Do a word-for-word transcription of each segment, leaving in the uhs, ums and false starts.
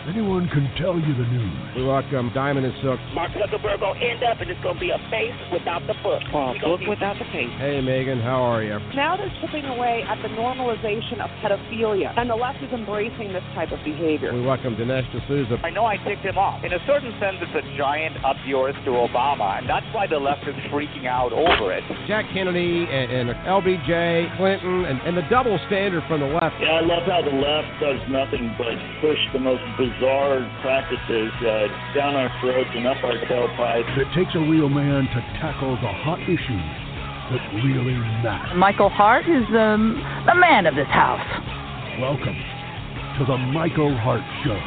Anyone can tell you the news. We welcome Diamond and Silk. Mark Zuckerberg will end up, and it's going to be a face without the book. Oh, book without the page. Hey, Megan, how are you? Now they're chipping away at the normalization of pedophilia, and the left is embracing this type of behavior. We welcome Dinesh D'Souza. I know I ticked him off. In a certain sense, it's a giant up yours to Obama, and that's why the left is freaking out over it. Jack Kennedy and, and L B J, Clinton, and, and the double standard from the left. Yeah, I love how the left does nothing but push the most bizarre practices uh, down our throats and up our tailpipes. It takes a real man to tackle the hot issues that really matter. Michael Hart is um, the man of this house. Welcome to the Michael Hart Show.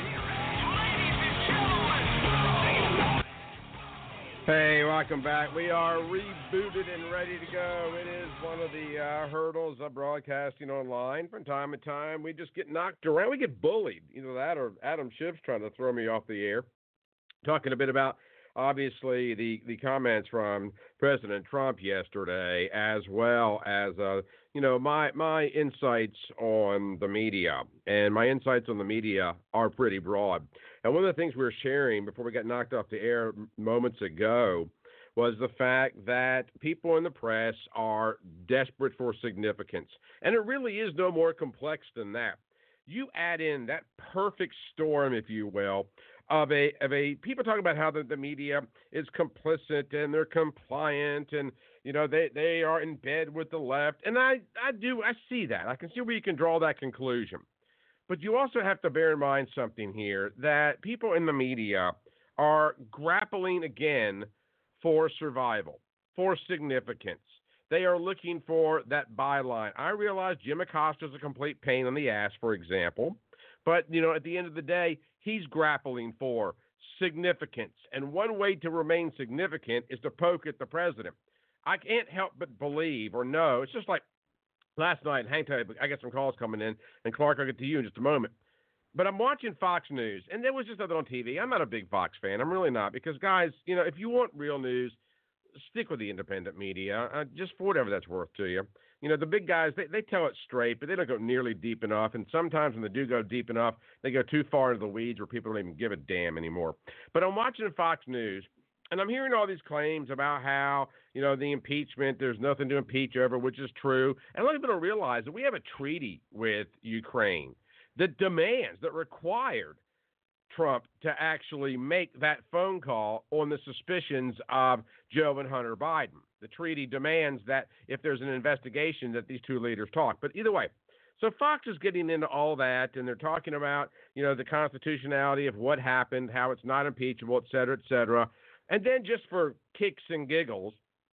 Hey, welcome back. We are rebooted and ready to go. It is one of the uh, hurdles of broadcasting online. From time to time, we just get knocked around. We get bullied. Either that or Adam Schiff's trying to throw me off the air. Talking a bit about, obviously, the, the comments from President Trump yesterday, as well as, uh, you know, my, my insights on the media. And my insights on the media are pretty broad. And one of the things we were sharing before we got knocked off the air moments ago was the fact that people in the press are desperate for significance. And it really is no more complex than that. You add in that perfect storm, if you will, of a of a people talking about how the, the media is complicit and they're compliant and, you know, they, they are in bed with the left. And I, I do, I see that. I can see where you can draw that conclusion. But you also have to bear in mind something here, that people in the media are grappling again for survival, for significance. They are looking for that byline. I realize Jim Acosta is a complete pain in the ass, for example. But, you know, at the end of the day, he's grappling for significance. And one way to remain significant is to poke at the president. I can't help but believe or know. It's just like last night, hang tight, I got some calls coming in, and Clark, I'll get to you in just a moment. But I'm watching Fox News, and there was just nothing on T V. I'm not a big Fox fan. I'm really not, because, guys, you know, if you want real news, stick with the independent media, uh, just for whatever that's worth to you. You know, the big guys, they, they tell it straight, but they don't go nearly deep enough, and sometimes when they do go deep enough, they go too far into the weeds where people don't even give a damn anymore. But I'm watching Fox News, and I'm hearing all these claims about how, you know, the impeachment, there's nothing to impeach over, which is true. And a lot of people don't realize that we have a treaty with Ukraine that demands, that required Trump to actually make that phone call on the suspicions of Joe and Hunter Biden. The treaty demands that if there's an investigation that these two leaders talk. But either way, so Fox is getting into all that, and they're talking about, you know, the constitutionality of what happened, how it's not impeachable, et cetera, et cetera. And then just for kicks and giggles,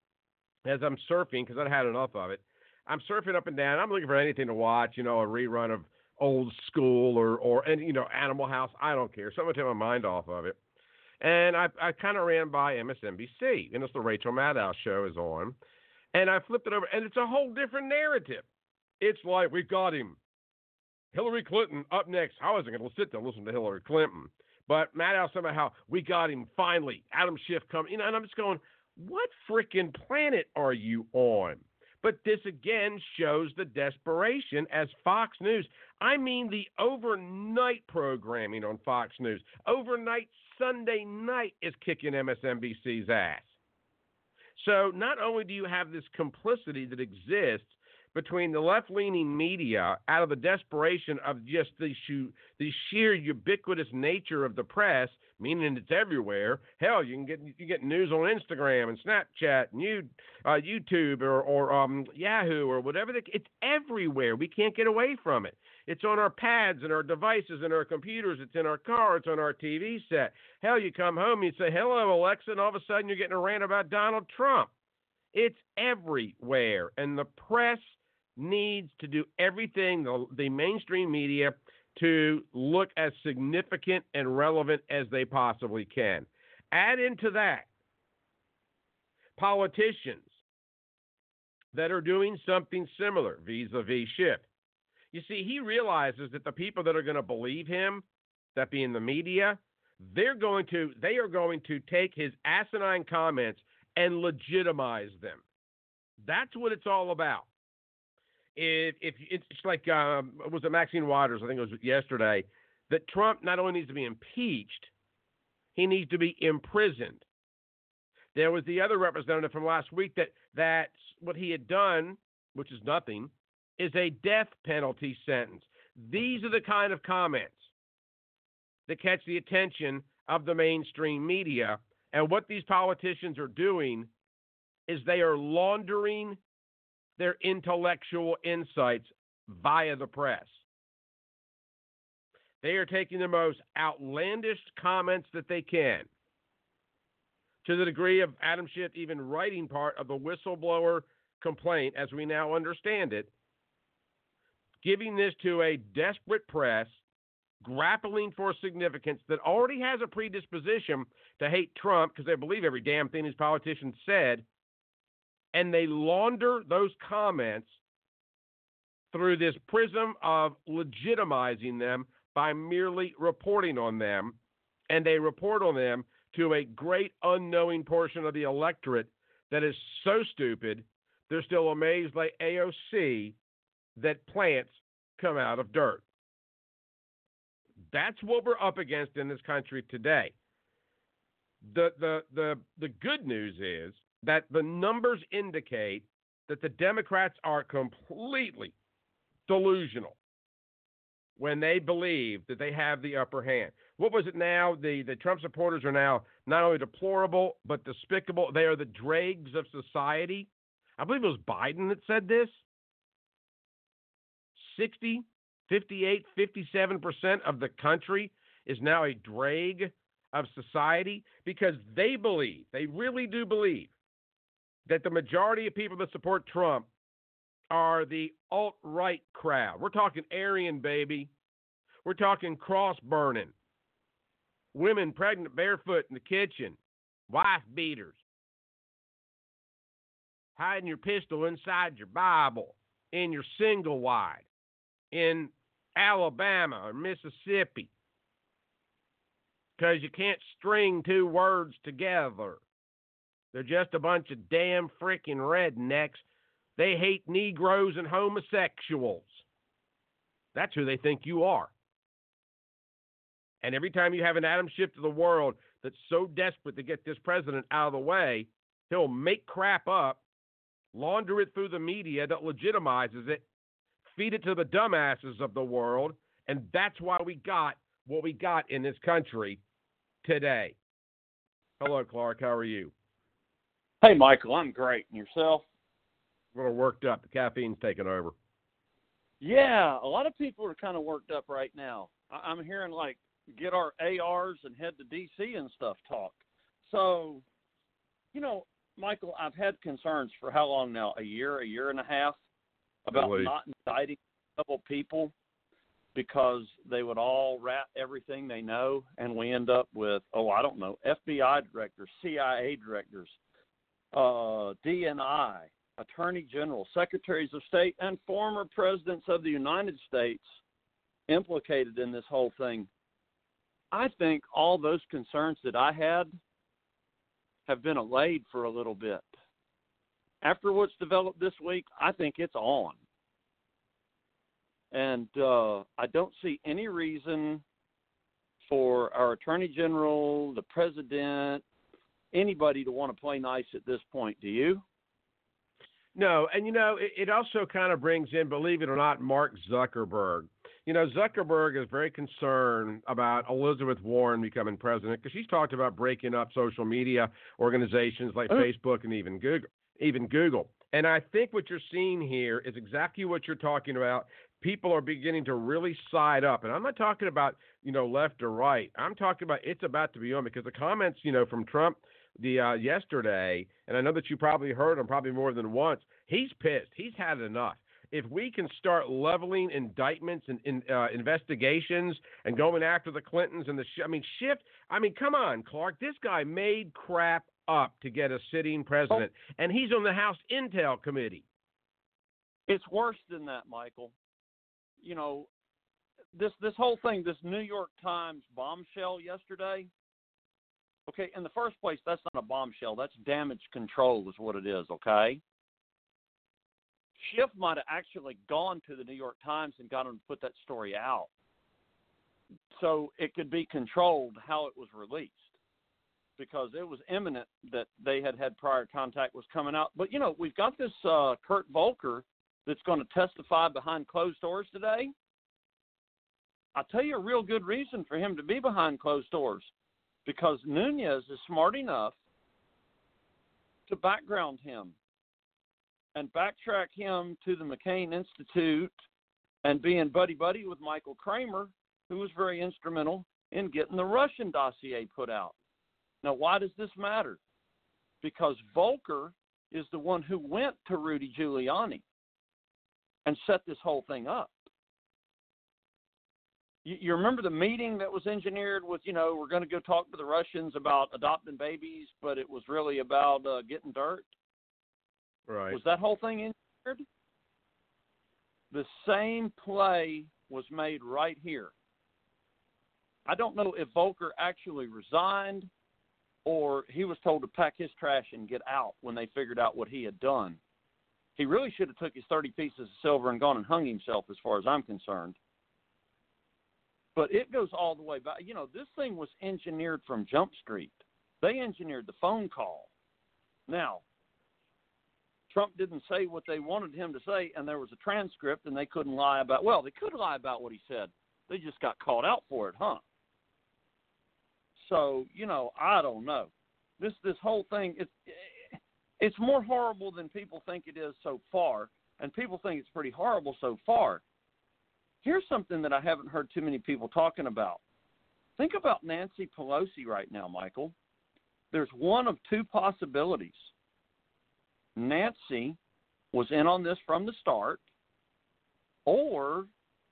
as I'm surfing, because I've had enough of it, I'm surfing up and down. I'm looking for anything to watch, you know, a rerun of Old School or, or and you know, Animal House. I don't care. Something to take my mind off of it. And I, I kind of ran by M S N B C, and it's the Rachel Maddow show is on. And I flipped it over, and it's a whole different narrative. It's like, we got him. Hillary Clinton up next. I wasn't going to sit there and listen to Hillary Clinton. But Maddow somehow, we got him finally. Adam Schiff come, you know, and I'm just going, what freaking planet are you on? But this again shows the desperation as Fox News. I mean the overnight programming on Fox News. Overnight Sunday night is kicking M S N B C's ass. So not only do you have this complicity that exists between the left-leaning media out of the desperation of just the, sh- the sheer ubiquitous nature of the press, meaning it's everywhere. Hell, you can get you get news on Instagram and Snapchat and you, uh, YouTube or, or um, Yahoo or whatever. The, it's everywhere. We can't get away from it. It's on our pads and our devices and our computers. It's in our car. It's on our T V set. Hell, you come home and you say, hello, Alexa, and all of a sudden you're getting a rant about Donald Trump. It's everywhere. And the press needs to do everything, the, the mainstream media, to look as significant and relevant as they possibly can. Add into that politicians that are doing something similar vis-a-vis Schiff. You see, he realizes that the people that are going to believe him, that being the media, they're going to they are going to take his asinine comments and legitimize them. That's what it's all about. If, if it's like, um, was it Maxine Waters? I think it was yesterday. that Trump not only needs to be impeached, he needs to be imprisoned. There was the other representative from last week that that what he had done, which is nothing, is a death penalty sentence. These are the kind of comments that catch the attention of the mainstream media. And what these politicians are doing is they are laundering their intellectual insights via the press. They are taking the most outlandish comments that they can, to the degree of Adam Schiff even writing part of the whistleblower complaint, as we now understand it, giving this to a desperate press, grappling for significance, that already has a predisposition to hate Trump because they believe every damn thing these politicians said, and they launder those comments through this prism of legitimizing them by merely reporting on them, and they report on them to a great unknowing portion of the electorate that is so stupid they're still amazed like A O C that plants come out of dirt. That's what we're up against in this country today. The the the the good news is that the numbers indicate that the Democrats are completely delusional when they believe that they have the upper hand. What was it now? The, the Trump supporters are now not only deplorable, but despicable. They are the dregs of society. I believe it was Biden that said this. sixty, fifty-eight, fifty-seven percent of the country is now a drag of society because they believe, they really do believe, that the majority of people that support Trump are the alt-right crowd. We're talking Aryan, baby. We're talking cross-burning. Women pregnant barefoot in the kitchen. Wife beaters. Hiding your pistol inside your Bible. In your single wide. In Alabama or Mississippi. Because you can't string two words together. They're just a bunch of damn freaking rednecks. They hate Negroes and homosexuals. That's who they think you are. And every time you have an Adam Schiff of the world that's so desperate to get this president out of the way, he'll make crap up, launder it through the media that legitimizes it, feed it to the dumbasses of the world, and that's why we got what we got in this country today. Hello, Clark. How are you? Hey, Michael. I'm great. And yourself? A little worked up. The caffeine's taking over. Yeah, a lot of people are kind of worked up right now. I- I'm hearing, like, get our A Rs and head to D C and stuff talk. So, you know, Michael, I've had concerns for how long now? A year, a year and a half about Really? not indicting a couple people because they would all rat everything they know, and we end up with, oh, I don't know, F B I directors, C I A directors, uh, D N I, Attorney General, Secretaries of State, and former presidents of the United States implicated in this whole thing. I think all those concerns that I had have been allayed for a little bit. After what's developed this week, I think it's on. And uh, I don't see any reason for our Attorney General, the President, anybody to want to play nice at this point. Do you? No, and you know, it, it also kind of brings in, believe it or not, Mark Zuckerberg. You know, Zuckerberg is very concerned about Elizabeth Warren becoming president because she's talked about breaking up social media organizations like Oh. Facebook and even Google. Even Google. And I think what you're seeing here is exactly what you're talking about. People are beginning to really side up. And I'm not talking about, you know, left or right. I'm talking about it's about to be on because the comments, you know, from Trump the uh, yesterday, and I know that you probably heard him probably more than once, he's pissed. He's had enough. If we can start leveling indictments and in, uh, investigations and going after the Clintons and the, sh- I mean, Schiff, I mean, come on, Clark, this guy made crap up to get a sitting president, and he's on the House Intel Committee. It's worse than that, Michael. You know, this this whole thing, this New York Times bombshell yesterday, okay, in the first place, that's not a bombshell. That's damage control is what it is, okay? Schiff might have actually gone to the New York Times and got him to put that story out. so it could be controlled how it was released, because it was imminent that they had had prior contact was coming out. But, you know, we've got this uh, Kurt Volker that's going to testify behind closed doors today. I'll tell you a real good reason for him to be behind closed doors, because Nunes is smart enough to background him and backtrack him to the McCain Institute and being buddy-buddy with Michael Kramer, who was very instrumental in getting the Russian dossier put out. Now, why does this matter? Because Volker is the one who went to Rudy Giuliani and set this whole thing up. You, you remember the meeting that was engineered with, you know, we're going to go talk to the Russians about adopting babies, but it was really about uh, getting dirt? Right. Was that whole thing engineered? The same play was made right here. I don't know if Volker actually resigned or he was told to pack his trash and get out when they figured out what he had done. He really should have took his thirty pieces of silver and gone and hung himself, as far as I'm concerned. But it goes all the way back. You know, this thing was engineered from Jump Street. They engineered the phone call. Now, Trump didn't say what they wanted him to say, and there was a transcript, and they couldn't lie about, well, they could lie about what he said. They just got called out for it, huh? So, you know, I don't know. This this whole thing, it's, it's more horrible than people think it is so far, and people think it's pretty horrible so far. Here's something that I haven't heard too many people talking about. Think about Nancy Pelosi right now, Michael. There's one of two possibilities. Nancy was in on this from the start, or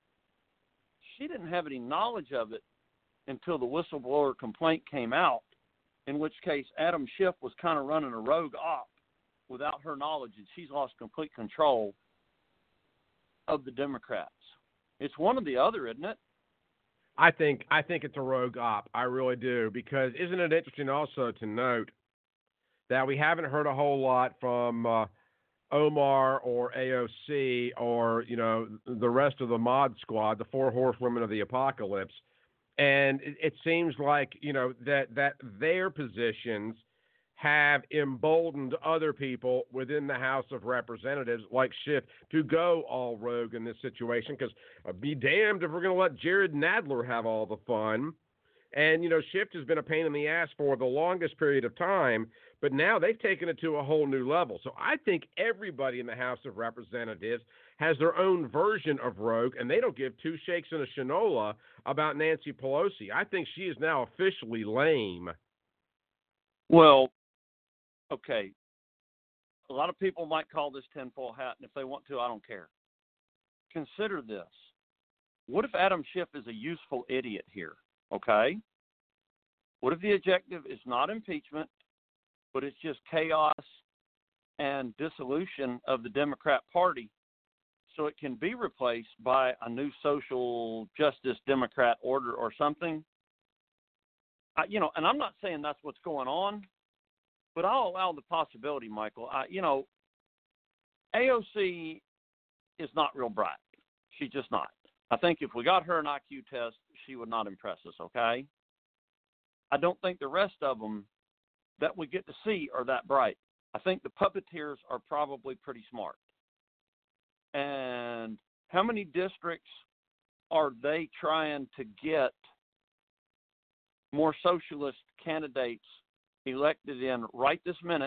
she didn't have any knowledge of it until the whistleblower complaint came out, in which case Adam Schiff was kind of running a rogue op without her knowledge, and she's lost complete control of the Democrats. It's one or the other, isn't it? I think I think it's a rogue op. I really do, because isn't it interesting also to note that we haven't heard a whole lot from uh, Omar or A O C or, you know, the rest of the mod squad, the four horsewomen of the apocalypse. And it, it seems like, you know, that, that their positions have emboldened other people within the House of Representatives, like Schiff, to go all rogue in this situation, because uh, be damned if we're going to let Jared Nadler have all the fun. And, you know, Schiff has been a pain in the ass for the longest period of time, but now they've taken it to a whole new level. So I think everybody in the House of Representatives has their own version of rogue, and they don't give two shakes and a shinola about Nancy Pelosi. I think she is now officially lame. Well, okay. A lot of people might call this tinfoil hat, and if they want to, I don't care. Consider this. What if Adam Schiff is a useful idiot here? Okay? What if the objective is not impeachment, but it's just chaos and dissolution of the Democrat Party so it can be replaced by a new social justice Democrat order or something? I, you know, and I'm not saying that's what's going on, but I'll allow the possibility, Michael. I, you know, A O C is not real bright. She's just not. I think if we got her an I Q test, she would not impress us, okay? I don't think the rest of them that we get to see are that bright. I think the puppeteers are probably pretty smart. And how many districts are they trying to get more socialist candidates elected in right this minute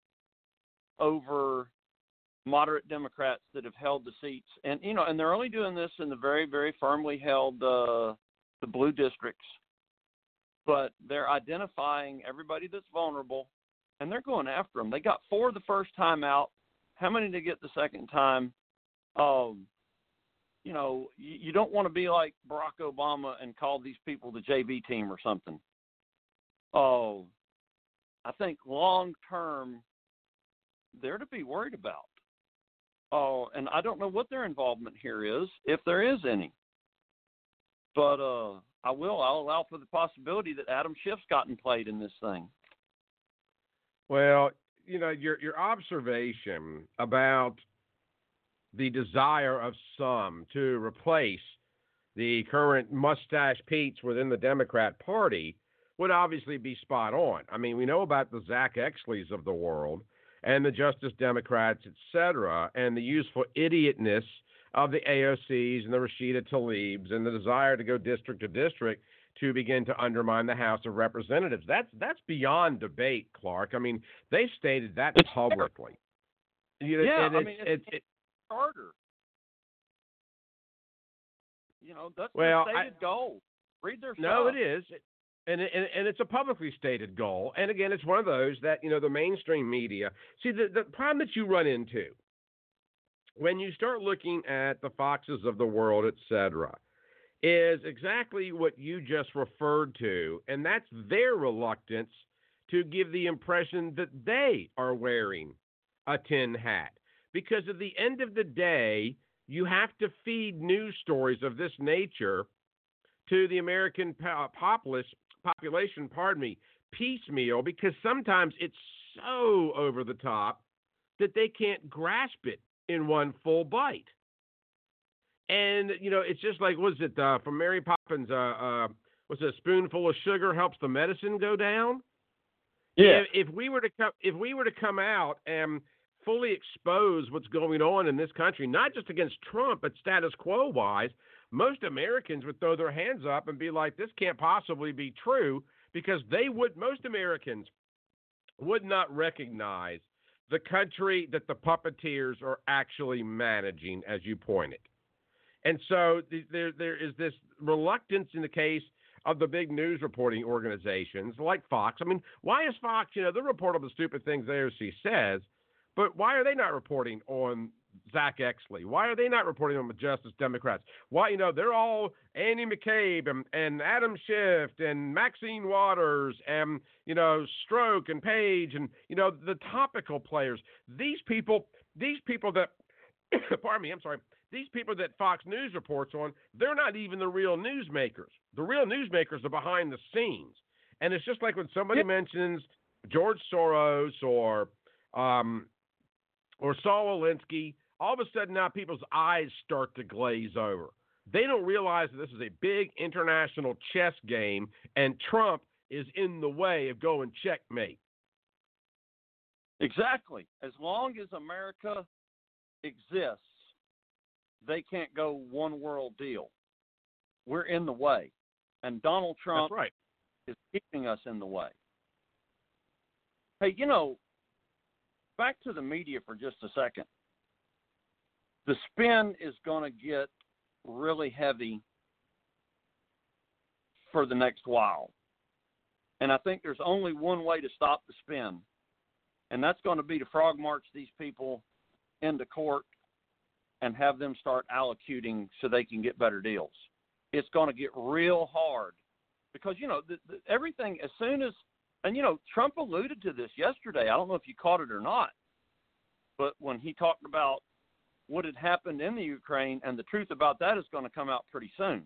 over moderate Democrats that have held the seats? And, you know, and they're only doing this in the very, very firmly held uh, the blue districts. But they're identifying everybody that's vulnerable, and they're going after them. They got four the first time out. How many did they get the second time? Um, you know, you, you don't want to be like Barack Obama and call these people the J V team or something. Oh, I think long term, they're to be worried about. Oh, and I don't know what their involvement here is, if there is any. But uh, I will. I'll allow for the possibility that Adam Schiff's gotten played in this thing. Well, you know, your your observation about the desire of some to replace the current mustache Pete's within the Democrat Party, would obviously be spot on. I mean, we know about the Zach Exleys of the world and the Justice Democrats, et cetera, and the useful idiotness of the A O Cs and the Rashida Tlaibs and the desire to go district to district to begin to undermine the House of Representatives. That's that's beyond debate, Clark. I mean, they stated that it's publicly. You know, yeah, and I it's, mean, it's, it's, it's it, harder. You know, that's well, their stated I, goal. Read their stuff. No, it is. And, and and it's a publicly stated goal. And again, it's one of those that, you know, the mainstream media. See, the, the problem that you run into when you start looking at the Foxes of the world, et cetera, is exactly what you just referred to. And that's their reluctance to give the impression that they are wearing a tin hat. Because at the end of the day, you have to feed news stories of this nature to the American populace, population, pardon me, piecemeal, because sometimes it's so over the top that they can't grasp it in one full bite. And, you know, it's just like, was it uh, from Mary Poppins, uh, uh, was it a spoonful of sugar helps the medicine go down? Yeah. If, if we were to come, if we were to come out and fully expose what's going on in this country, not just against Trump, but status quo wise, most Americans would throw their hands up and be like, this can't possibly be true, because they would, most Americans would not recognize the country that the puppeteers are actually managing, as you pointed. And so there, there is this reluctance in the case of the big news reporting organizations like Fox. I mean, why is Fox, you know, they report all the stupid things the A O C says, but why are they not reporting on Zach Exley? Why are they not reporting on the Justice Democrats? Why, you know, they're all Andy McCabe and, and Adam Schiff and Maxine Waters and, you know, Stroke and Page and, you know, the topical players. These people, these people that, pardon me, I'm sorry, these people that Fox News reports on, they're not even the real newsmakers. The real newsmakers are behind the scenes. And it's just like when somebody yeah. mentions George Soros or um, or Saul Alinsky, all of a sudden now people's eyes start to glaze over. They don't realize that this is a big international chess game, and Trump is in the way of going checkmate. Exactly. As long as America exists, they can't go one world deal. We're in the way. And Donald Trump That's right. is keeping us in the way. Hey, you know, back to the media for just a second. The spin is going to get really heavy for the next while. And I think there's only one way to stop the spin, and that's going to be to frog march these people into court and have them start allocuting so they can get better deals. It's going to get real hard because, you know, the, the, everything as soon as – and, you know, Trump alluded to this yesterday. I don't know if you caught it or not, but when he talked about what had happened in the Ukraine, and the truth about that is going to come out pretty soon.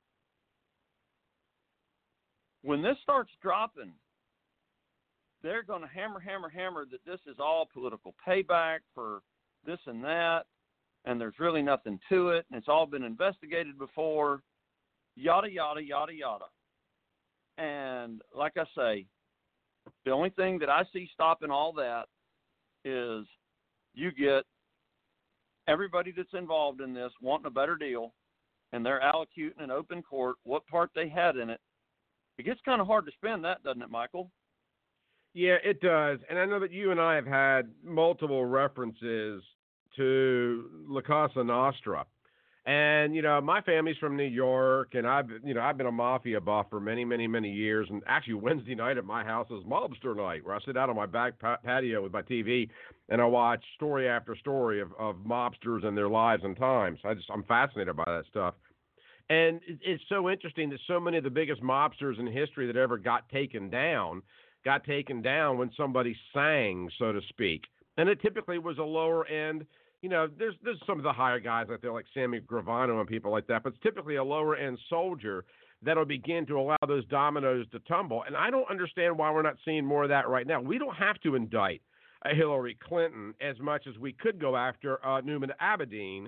When this starts dropping, they're going to hammer, hammer, hammer that this is all political payback for this and that, and there's really nothing to it, and it's all been investigated before, yada, yada, yada, yada. And like I say, the only thing that I see stopping all that is you get everybody that's involved in this wanting a better deal, and they're allocuting in open court what part they had in it. It gets kind of hard to spin that, doesn't it, Michael? Yeah, it does. And I know that you and I have had multiple references to La Cosa Nostra. And, you know, my family's from New York, and I've, you know, I've been a mafia buff for many, many, many years. And actually Wednesday night at my house is mobster night, where I sit out on my back patio with my T V and I watch story after story of, of mobsters and their lives and times. I just, I'm fascinated by that stuff. And it's so interesting that so many of the biggest mobsters in history that ever got taken down, got taken down when somebody sang, so to speak. And it typically was a lower end. You know, there's there's some of the higher guys out there like Sammy Gravano and people like that, but it's typically a lower end soldier that'll begin to allow those dominoes to tumble. And I don't understand why we're not seeing more of that right now. We don't have to indict uh, Hillary Clinton as much as we could go after uh, Newman Abedin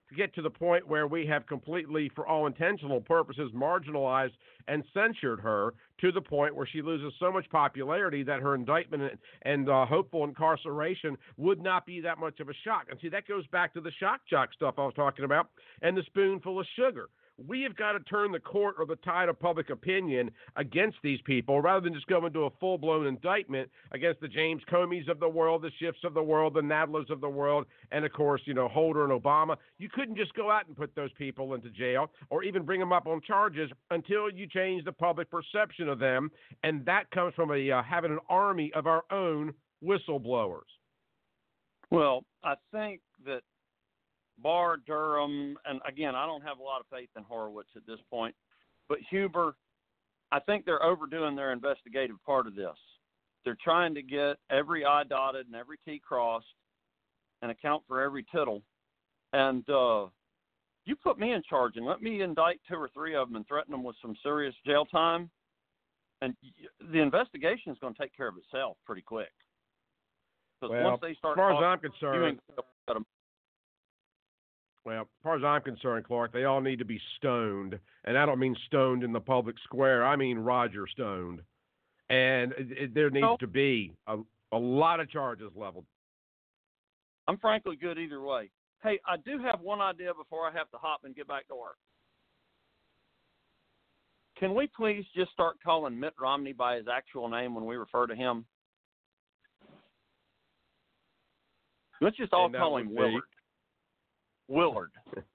to get to the point where we have completely, for all intentional purposes, marginalized and censured her to the point where she loses so much popularity that her indictment and, and uh, hopeful incarceration would not be that much of a shock. And see, that goes back to the shock jock stuff I was talking about and the spoonful of sugar. We have got to turn the court or the tide of public opinion against these people rather than just go into a full-blown indictment against the James Comeys of the world, the Schiffs of the world, the Nadlers of the world, and, of course, you know, Holder and Obama. You couldn't just go out and put those people into jail or even bring them up on charges until you change the public perception of them, and that comes from a uh, having an army of our own whistleblowers. Well, I think that Barr, Durham, and again, I don't have a lot of faith in Horowitz at this point, but Huber, I think they're overdoing their investigative part of this. They're trying to get every I dotted and every T crossed and account for every tittle. And uh, you put me in charge and let me indict two or three of them and threaten them with some serious jail time, and the investigation is going to take care of itself pretty quick. Because well, once they start as far talking, as I'm concerned, you well, as far as I'm concerned, Clark, they all need to be stoned. And I don't mean stoned in the public square. I mean Roger stoned. And it, it, there needs no. to be a, a lot of charges leveled. I'm frankly good either way. Hey, I do have one idea before I have to hop and get back to work. Can we please just start calling Mitt Romney by his actual name when we refer to him? Let's just all call him Willard. Willard.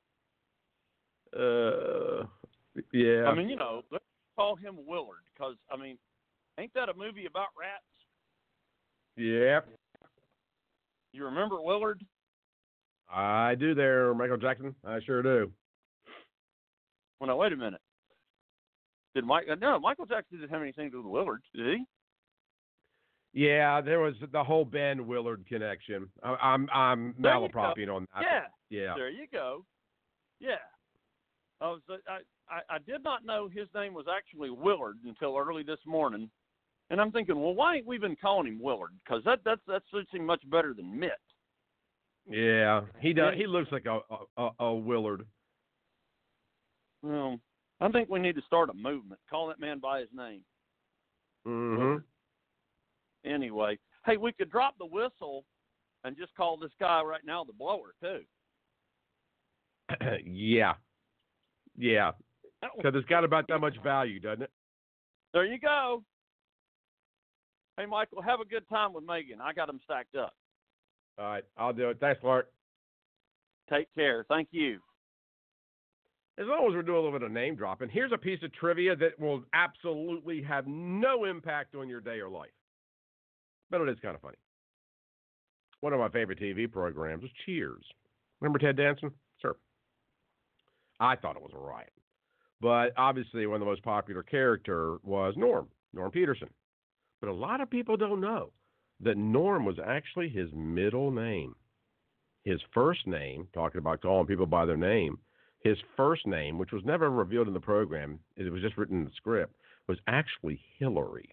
Uh, yeah. I mean, you know, let's call him Willard because, I mean, ain't that a movie about rats? Yeah. You remember Willard? I do there, Michael Jackson. I sure do. Well, now, wait a minute. Did Mike? No, Michael Jackson didn't have anything to do with Willard, did he? Yeah, there was the whole Ben Willard connection. I, I'm I'm malapropping on that. Yeah, yeah. There you go. Yeah, I was I, I I did not know his name was actually Willard until early this morning, and I'm thinking, well, why ain't we been calling him Willard? Because that that's that suits him much better than Mitt. Yeah, he does. He looks like a a, a Willard. Well, I think we need to start a movement. Call that man by his name. Mm-hmm. Anyway, hey, we could drop the whistle and just call this guy right now the blower, too. yeah. Yeah. Because it's got about that much value, doesn't it? There you go. Hey, Michael, have a good time with Megan. I got them stacked up. All right, I'll do it. Thanks, Clark. Take care. Thank you. As long as we're doing a little bit of name dropping, here's a piece of trivia that will absolutely have no impact on your day or life. But it is kind of funny. One of my favorite T V programs was Cheers. Remember Ted Danson? Sure. I thought it was a riot. But obviously one of the most popular character was Norm, Norm Peterson. But a lot of people don't know that Norm was actually his middle name. His first name, talking about calling people by their name, his first name, which was never revealed in the program, it was just written in the script, was actually Hillary.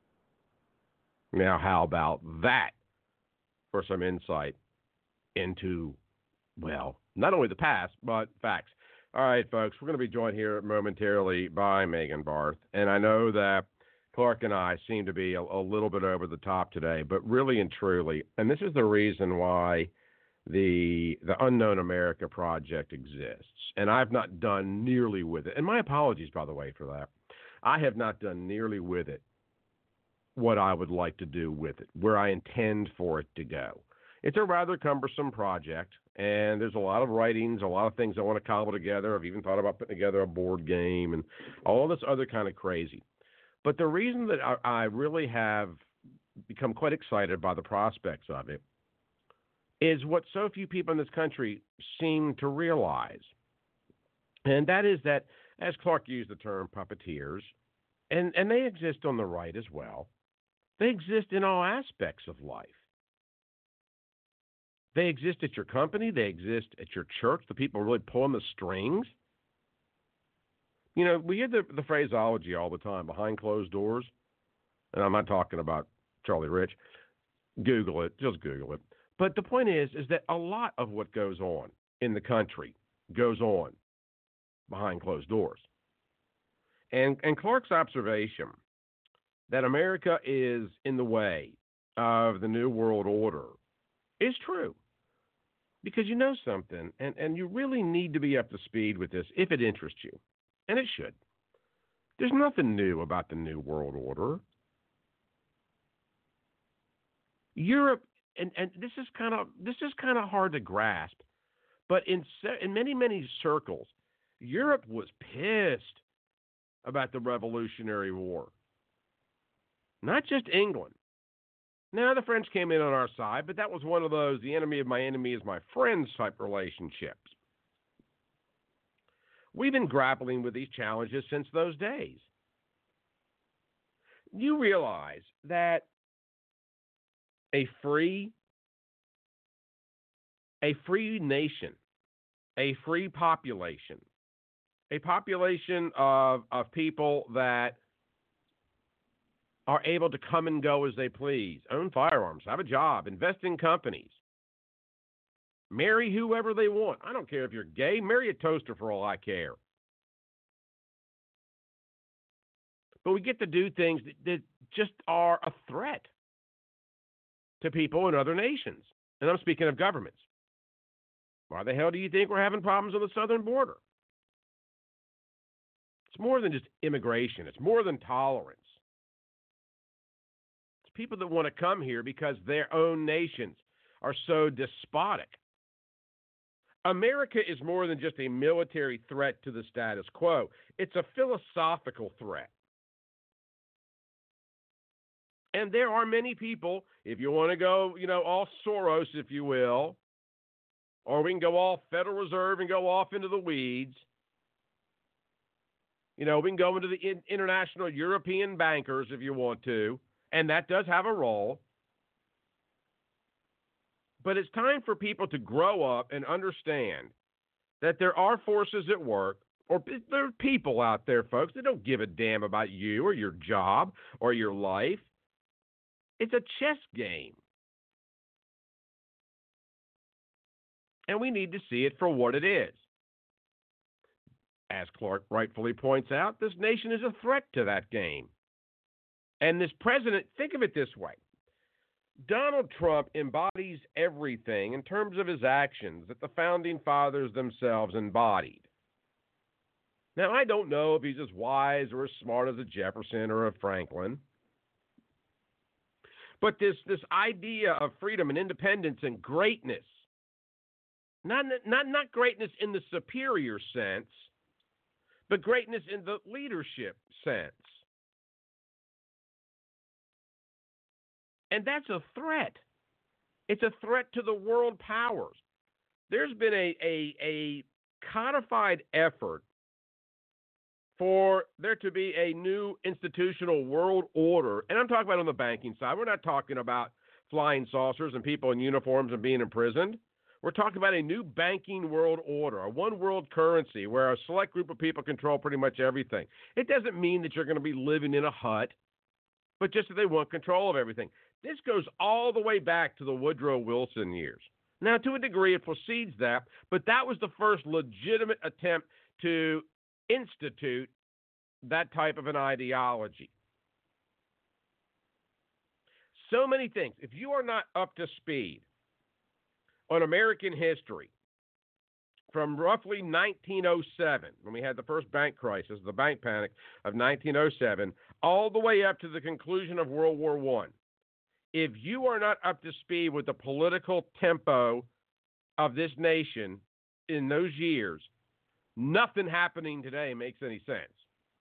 Now, how about that for some insight into, well, not only the past, but facts. All right, folks, we're going to be joined here momentarily by Megan Barth. And I know that Clark and I seem to be a, a little bit over the top today, but really and truly, and this is the reason why the the Unknown America Project exists. And I've not done nearly with it. And my apologies, by the way, for that. I have not done nearly with it what I would like to do with it, where I intend for it to go. It's a rather cumbersome project, and there's a lot of writings, a lot of things I want to cobble together. I've even thought about putting together a board game and all this other kind of crazy. But the reason that I, I really have become quite excited by the prospects of it is what so few people in this country seem to realize. And that is that, as Clark used the term, puppeteers, and, and they exist on the right as well. They exist in all aspects of life. They exist at your company. They exist at your church, the people really pulling the strings. You know, we hear the, the phraseology all the time, behind closed doors. And I'm not talking about Charlie Rich. Google it. Just Google it. But the point is, is that a lot of what goes on in the country goes on behind closed doors. And, and Clark's observation that America is in the way of the New World Order is true. Because you know something, and, and you really need to be up to speed with this if it interests you. And it should. There's nothing new about the New World Order. Europe, and, and this is kind of this is kind of hard to grasp, but in in many, many circles, Europe was pissed about the Revolutionary War. Not just England. Now, the French came in on our side, but that was one of those, the enemy of my enemy is my friend type relationships. We've been grappling with these challenges since those days. You realize that a free, a free nation, a free population, a population of, of people that are able to come and go as they please, own firearms, have a job, invest in companies, marry whoever they want. I don't care if you're gay, marry a toaster for all I care. But we get to do things that, that just are a threat to people in other nations. And I'm speaking of governments. Why the hell do you think we're having problems on the southern border? It's more than just immigration. It's more than tolerance. People that want to come here because their own nations are so despotic. America is more than just a military threat to the status quo. It's a philosophical threat. And there are many people, if you want to go, you know, all Soros, if you will, or we can go all Federal Reserve and go off into the weeds. You know, we can go into the in- international European bankers if you want to. And that does have a role. But it's time for people to grow up and understand that there are forces at work, or there are people out there, folks, that don't give a damn about you or your job or your life. It's a chess game. And we need to see it for what it is. As Clark rightfully points out, this nation is a threat to that game. And this president, think of it this way. Donald Trump embodies everything in terms of his actions that the founding fathers themselves embodied. Now, I don't know if he's as wise or as smart as a Jefferson or a Franklin. But this, this idea of freedom and independence and greatness, not, not, not greatness in the superior sense, but greatness in the leadership sense. And that's a threat. It's a threat to the world powers. There's been a, a, a codified effort for there to be a new institutional world order. And I'm talking about on the banking side. We're not talking about flying saucers and people in uniforms and being imprisoned. We're talking about a new banking world order, a one world currency where a select group of people control pretty much everything. It doesn't mean that you're going to be living in a hut, but just that they want control of everything. This goes all the way back to the Woodrow Wilson years. Now, to a degree, it precedes that, but that was the first legitimate attempt to institute that type of an ideology. So many things. If you are not up to speed on American history from roughly nineteen oh seven, when we had the first bank crisis, the bank panic of nineteen oh seven, all the way up to the conclusion of World War One, if you are not up to speed with the political tempo of this nation in those years, nothing happening today makes any sense.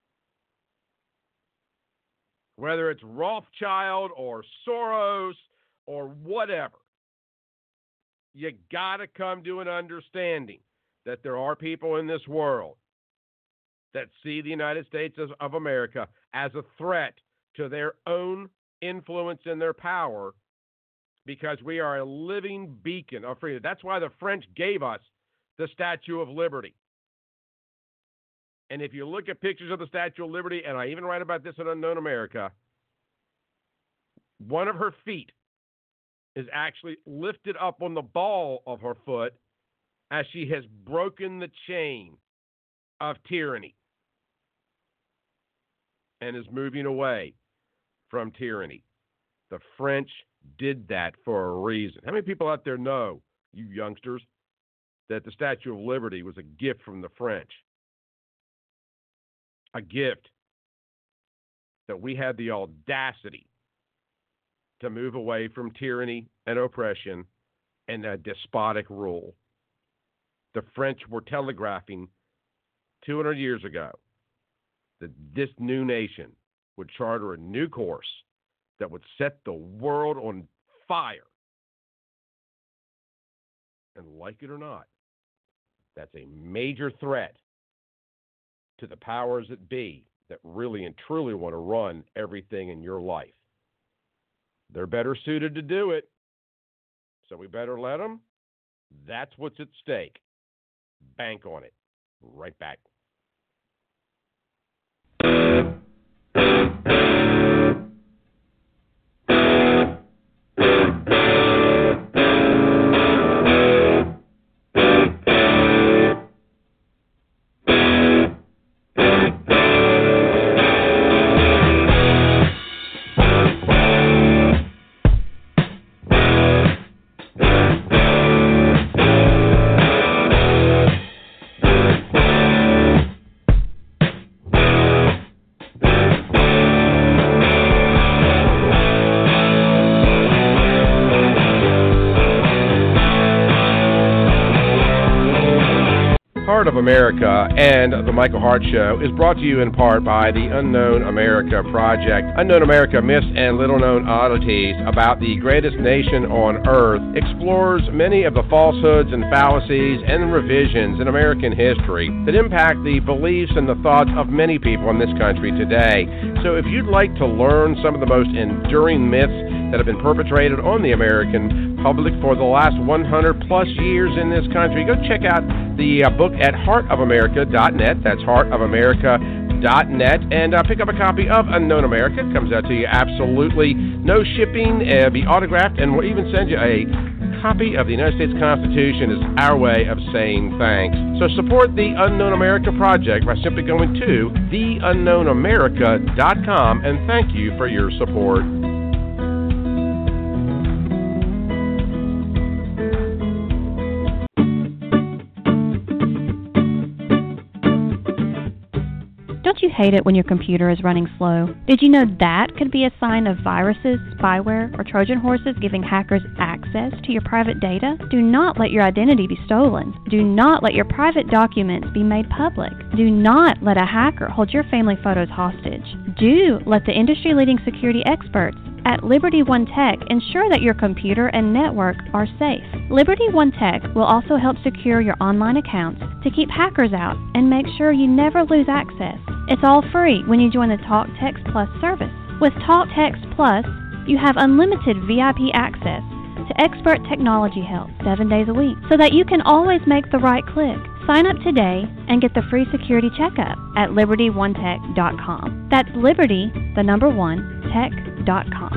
Whether it's Rothschild or Soros or whatever, you got to come to an understanding that there are people in this world that see the United States as, of America as a threat to their own influence and their power, because we are a living beacon of freedom. That's why the French gave us the Statue of Liberty. And if you look at pictures of the Statue of Liberty, and I even write about this in Unknown America, one of her feet is actually lifted up on the ball of her foot as she has broken the chain of tyranny and is moving away from tyranny. The French did that for a reason. How many people out there know, you youngsters, that the Statue of Liberty was a gift from the French? A gift that we had the audacity to move away from tyranny and oppression and a despotic rule. The French were telegraphing two hundred years ago that this new nation would charter a new course that would set the world on fire. And like it or not, that's a major threat to the powers that be that really and truly want to run everything in your life. They're better suited to do it, so we better let them. That's what's at stake. Bank on it. Right back. Heart of America and the Michael Hart Show is brought to you in part by the Unknown America Project. Unknown America, myths and little-known oddities about the greatest nation on earth, explores many of the falsehoods and fallacies and revisions in American history that impact the beliefs and the thoughts of many people in this country today. So if you'd like to learn some of the most enduring myths that have been perpetrated on the American public for the last one hundred plus years in this country, go check out the uh, book at heart of america dot net. That's heart of america dot net. And uh, pick up a copy of Unknown America. It comes out to you absolutely no shipping, uh, be autographed, and we'll even send you a copy of the United States Constitution as our way of saying thanks. So support the Unknown America Project by simply going to the unknown america dot com, and thank you for your support. Don't you hate it when your computer is running slow? Did you know that could be a sign of viruses, spyware, or Trojan horses giving hackers access to your private data? Do not let your identity be stolen. Do not let your private documents be made public. Do not let a hacker hold your family photos hostage. Do let the industry-leading security experts at Liberty One Tech ensure that your computer and network are safe. Liberty One Tech will also help secure your online accounts to keep hackers out and make sure you never lose access. It's all free when you join the TalkText Plus service. With TalkText Plus, you have unlimited V I P access to expert technology help seven days a week so that you can always make the right click. Sign up today and get the free security checkup at liberty one tech dot com. That's Liberty, the number one, tech dot com.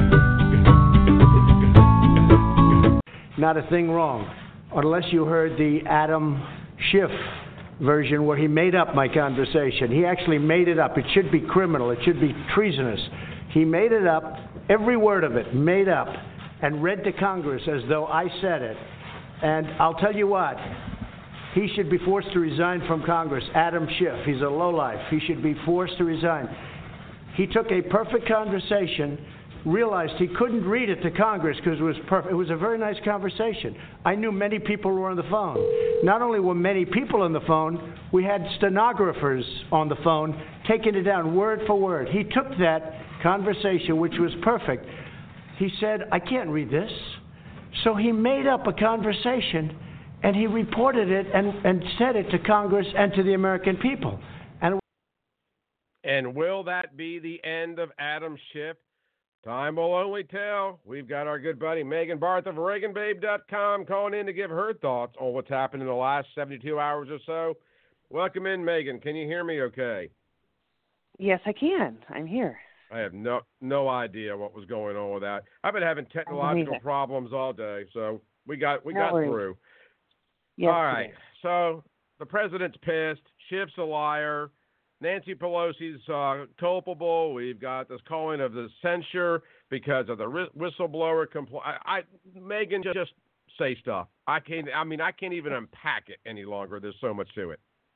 Not a thing wrong, unless you heard the Adam Schiff version where he made up my conversation. He actually made it up. It should be criminal. It should be treasonous. He made it up, every word of it, made up, and read to Congress as though I said it. And I'll tell you what, he should be forced to resign from Congress. Adam Schiff, he's a lowlife. He should be forced to resign. He took a perfect conversation, realized he couldn't read it to Congress because it was perfect. It was a very nice conversation. I knew many people were on the phone. Not only were many people on the phone, we had stenographers on the phone taking it down word for word. He took that conversation, which was perfect. He said, I can't read this. So he made up a conversation, and he reported it and, and said it to Congress and to the American people. And, and will that be the end of Adam Schiff? Time will only tell. We've got our good buddy Megan Barth of Reagan Babe dot com calling in to give her thoughts on what's happened in the last seventy-two hours or so. Welcome in, Megan. Can you hear me okay? Yes, I can. I'm here. I have no no idea what was going on with that. I've been having technological problems all day, so we got we no got worries. through. Yesterday. All right. So the president's pissed. Schiff's a liar. Nancy Pelosi's uh, culpable. We've got this calling of the censure because of the whistleblower complaint. I, I, Megan, just say stuff. I can't. I mean, I can't even unpack it any longer. There's so much to it.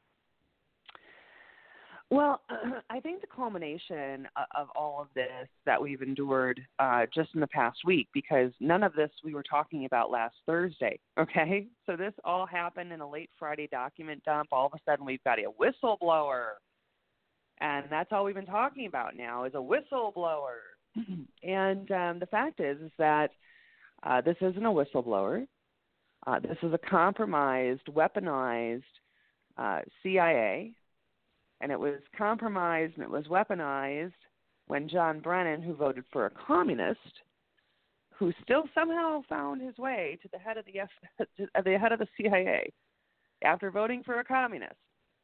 Well, uh, I think the culmination of all of this that we've endured uh, just in the past week, because none of this we were talking about last Thursday, okay? So this all happened in a late Friday document dump. All of a sudden we've got a whistleblower, and that's all we've been talking about now is a whistleblower. And um, the fact is, is that uh, this isn't a whistleblower. Uh, this is a compromised, weaponized uh, C I A. And it was compromised and it was weaponized when John Brennan, who voted for a communist, who still somehow found his way to the head of the F, to the head of the C I A after voting for a communist.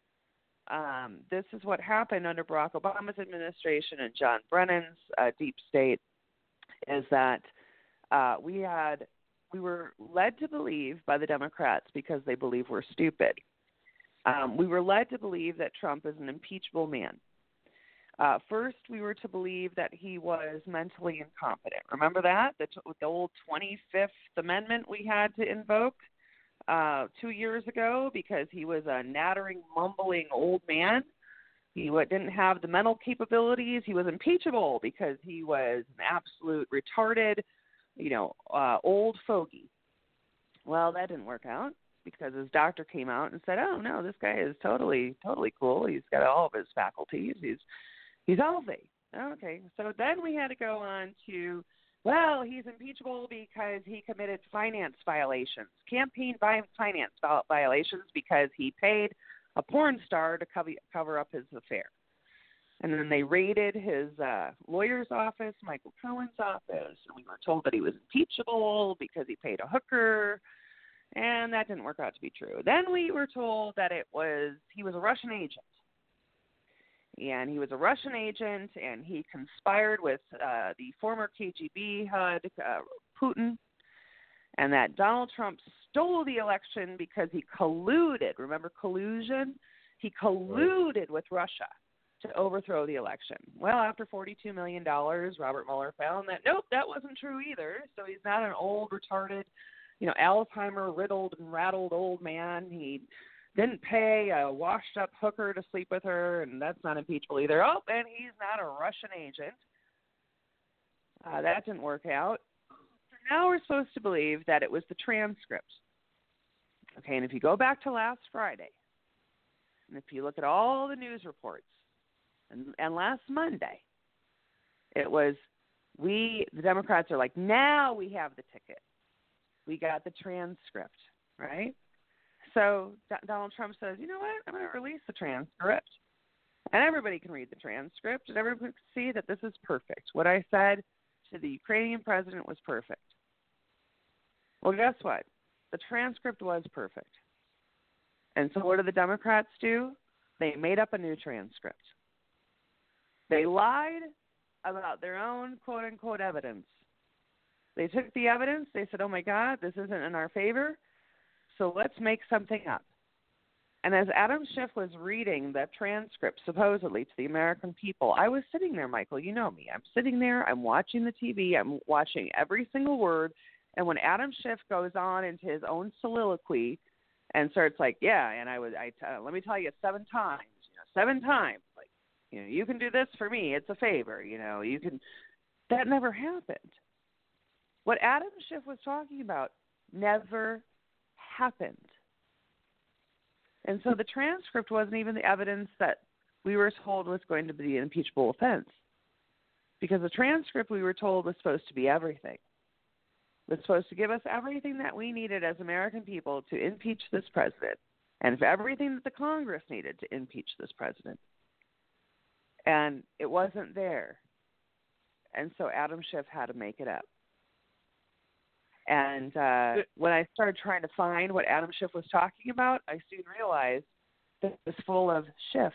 Um, this is what happened under Barack Obama's administration and John Brennan's uh, deep state. Is that uh, we had we were led to believe by the Democrats because they believe we're stupid. Um, we were led to believe that Trump is an impeachable man. Uh, first, we were to believe that he was mentally incompetent. Remember that? The, the old twenty-fifth Amendment we had to invoke uh, two years ago because he was a nattering, mumbling old man. He didn't have the mental capabilities. He was impeachable because he was an absolute retarded, you know, uh, old fogey. Well, that didn't work out, because his doctor came out and said, oh, no, this guy is totally, totally cool. He's got all of his faculties. He's he's healthy. Okay, so then we had to go on to, well, he's impeachable because he committed finance violations, campaign finance violations because he paid a porn star to cover, cover up his affair. And then they raided his uh, lawyer's office, Michael Cohen's office, and we were told that he was impeachable because he paid a hooker. And that didn't work out to be true. Then we were told that it was he was a Russian agent. And he was a Russian agent, and he conspired with uh, the former K G B H U D, uh, Putin, and that Donald Trump stole the election because he colluded. Remember collusion? He colluded right. with Russia to overthrow the election. Well, after forty-two million dollars, Robert Mueller found that, nope, that wasn't true either. So he's not an old, retarded, you know, Alzheimer riddled and rattled old man. He didn't pay a washed up hooker to sleep with her, and that's not impeachable either. Oh, and he's not a Russian agent. Uh, that didn't work out. So now we're supposed to believe that it was the transcript. Okay, and if you go back to last Friday, and if you look at all the news reports, and, and last Monday, it was we, the Democrats are like, now we have the ticket. We got the transcript, right? So D- Donald Trump says, you know what? I'm going to release the transcript. And everybody can read the transcript, and everybody can see that this is perfect. What I said to the Ukrainian president was perfect. Well, guess what? The transcript was perfect. And so what did the Democrats do? They made up a new transcript. They lied about their own quote-unquote evidence. They took the evidence. They said, oh, my God, this isn't in our favor, so let's make something up. And as Adam Schiff was reading the transcript, supposedly, to the American people, I was sitting there, Michael. You know me. I'm sitting there. I'm watching the T V. I'm watching every single word. And when Adam Schiff goes on into his own soliloquy and starts like, yeah, and I was, I t- let me tell you seven times, you know, seven times, like, you know, you can do this for me. It's a favor. You know, you can. That never happened. What Adam Schiff was talking about never happened. And so the transcript wasn't even the evidence that we were told was going to be an impeachable offense. Because the transcript we were told was supposed to be everything. It was supposed to give us everything that we needed as American people to impeach this president. And for everything that the Congress needed to impeach this president. And it wasn't there. And so Adam Schiff had to make it up. And uh, when I started trying to find what Adam Schiff was talking about, I soon realized that it was full of Schiff.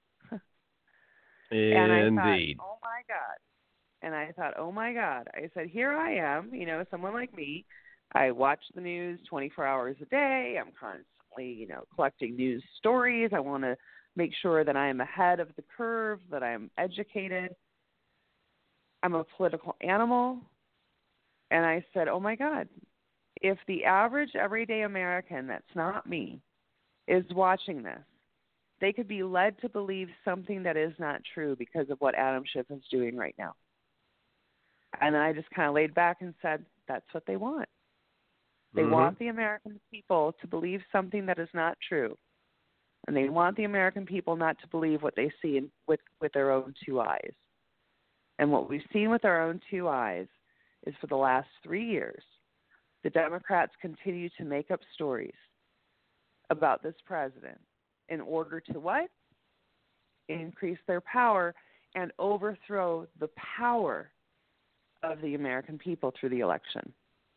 And I Indeed. thought, oh, my God. And I thought, oh, my God. I said, here I am, you know, someone like me. I watch the news twenty-four hours a day. I'm con- constantly, you know, collecting news stories. I want to make sure that I am ahead of the curve, that I am educated. I'm a political animal. And I said, oh, my God, if the average everyday American that's not me is watching this, they could be led to believe something that is not true because of what Adam Schiff is doing right now. And I just kind of laid back and said, that's what they want. They mm-hmm. want the American people to believe something that is not true. And they want the American people not to believe what they see in, with, with their own two eyes. And what we've seen with our own two eyes is for the last three years, the Democrats continue to make up stories about this president in order to what? Increase their power and overthrow the power of the American people through the election.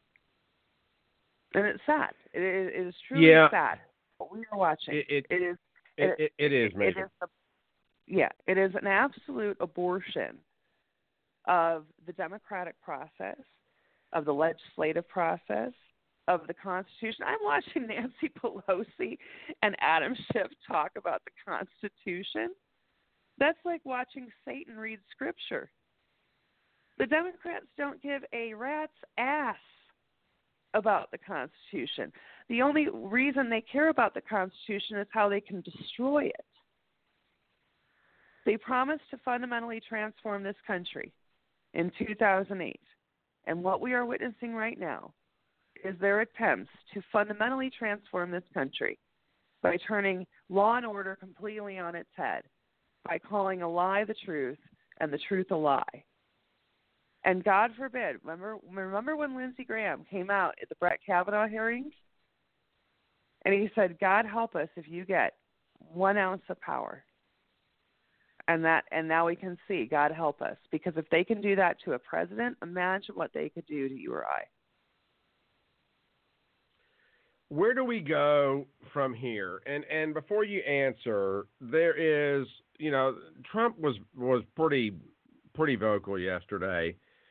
And it's sad. It is, it is truly yeah. sad what we are watching. It, it, it is. It, it, it is, it, it is a, yeah, it is an absolute abortion of the democratic process, of the legislative process, of the Constitution. I'm watching Nancy Pelosi and Adam Schiff talk about the Constitution. That's like watching Satan read Scripture. The Democrats don't give a rat's ass about the Constitution. The only reason they care about the Constitution is how they can destroy it. They promised to fundamentally transform this country in two thousand eight. And what we are witnessing right now is their attempts to fundamentally transform this country by turning law and order completely on its head, by calling a lie the truth and the truth a lie. And God forbid, remember, remember when Lindsey Graham came out at the Brett Kavanaugh hearings? And he said, God help us if you get one ounce of power. And that, and now we can see, God help us. Because if they can do that to a president, imagine what they could do to you or I. Where do we go from here? And and before you answer, there is, you know, Trump was was pretty pretty vocal yesterday,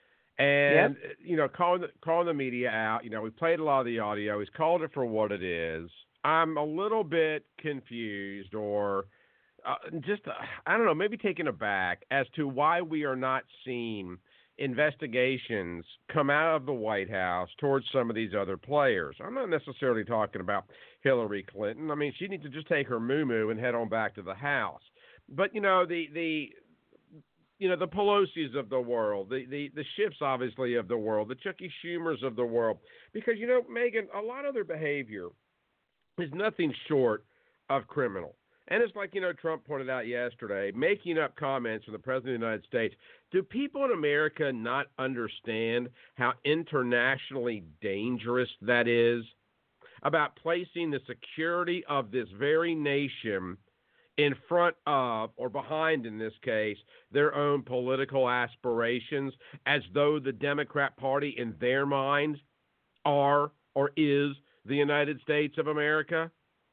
and yep. you know, calling the, calling the media out. You know, we played a lot of the audio. He's called it for what it is. I'm a little bit confused, or uh, just uh, I don't know, maybe taken aback as to why we are not seeing investigations come out of the White House towards some of these other players. I'm not necessarily talking about Hillary Clinton. I mean, she needs to just take her moo-moo and head on back to the House. But, you know, the, the you know, the Pelosi's of the world, the, the, the Schiffs, obviously, of the world, the Chucky Schumers of the world. Because, you know, Megan, a lot of their behavior is nothing short of criminal. And it's like, you know, Trump pointed out yesterday, making up comments from the President of the United States. Do people in America not understand how internationally dangerous that is? About placing the security of this very nation in front of, or behind in this case, their own political aspirations, as though the Democrat Party in their minds are or is the United States of America.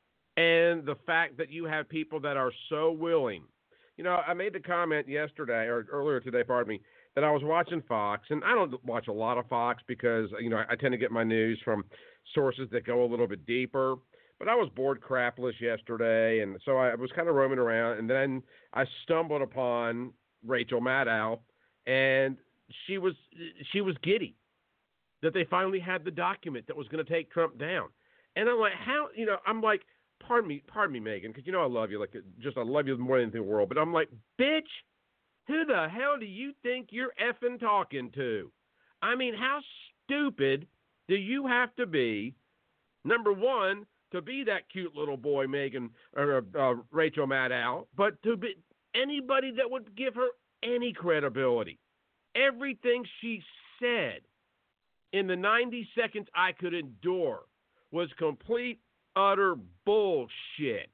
And the fact that you have people that are so willing. You know, I made the comment yesterday, or earlier today, pardon me, that I was watching Fox. And I don't watch a lot of Fox because, you know, I tend to get my news from sources that go a little bit deeper. But I was bored crapless yesterday, and so I was kind of roaming around. And then I stumbled upon Rachel Maddow, and she was she was giddy that they finally had the document that was going to take Trump down. And I'm like, how, you know, I'm like, Pardon me, pardon me, Megan, because you know I love you, like just I love you more than anything in the world. But I'm like, bitch, who the hell do you think you're effing talking to? I mean, how stupid do you have to be? Number one, to be that cute little boy, Megan or uh, Rachel Maddow, but to be anybody that would give her any credibility. Everything she said in the ninety seconds I could endure was complete, utter bullshit.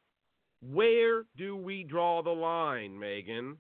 Where do we draw the line, Megan?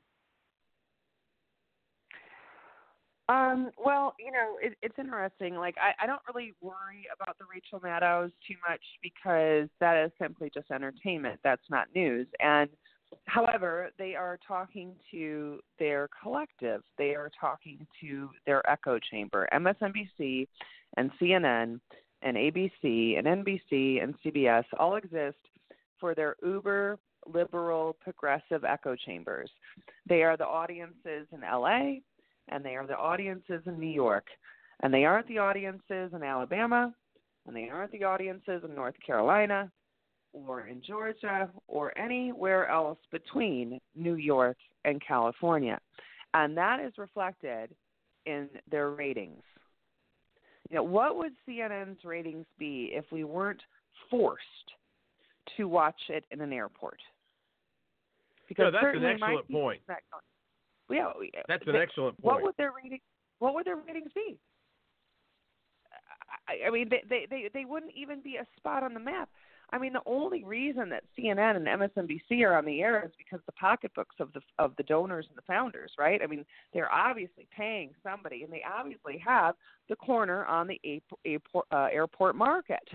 Um, well, you know, it, it's interesting. Like, I, I don't really worry about the Rachel Maddows too much because that is simply just entertainment. That's not news. And, however, they are talking to their collective. They are talking to their echo chamber. M S N B C and C N N and A B C and N B C and C B S all exist for their uber liberal progressive echo chambers. They are the audiences in L A and they are the audiences in New York, and they aren't the audiences in Alabama, and they aren't the audiences in North Carolina or in Georgia or anywhere else between New York and California. And that is reflected in their ratings. You know, what would C N N's ratings be if we weren't forced to watch it in an airport? Because no, that's an excellent point. That, yeah, that's an they, excellent point. What would their ratings? What would their ratings be? I, I mean, they, they they they wouldn't even be a spot on the map. I mean, the only reason that C N N and M S N B C are on the air is because the pocketbooks of the of the donors and the founders, right? I mean, they're obviously paying somebody, and they obviously have the corner on the airport, uh, airport market.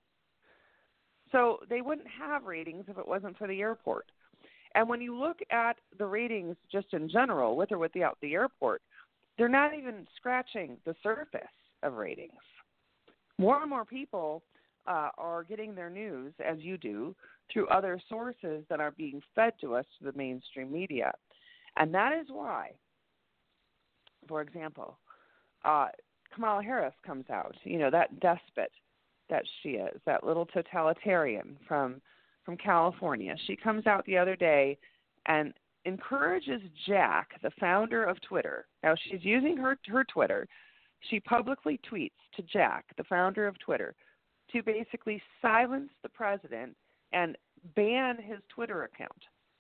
So they wouldn't have ratings if it wasn't for the airport. And when you look at the ratings just in general, with or without the airport, they're not even scratching the surface of ratings. More and more people uh, are getting their news, as you do, through other sources that are being fed to us through the mainstream media. And that is why, for example, uh, Kamala Harris comes out, you know, that despot that she is, that little totalitarian from from California. She comes out the other day and encourages Jack, the founder of Twitter. Now, she's using her her Twitter. She publicly tweets to Jack, the founder of Twitter, to basically silence the president and ban his Twitter account.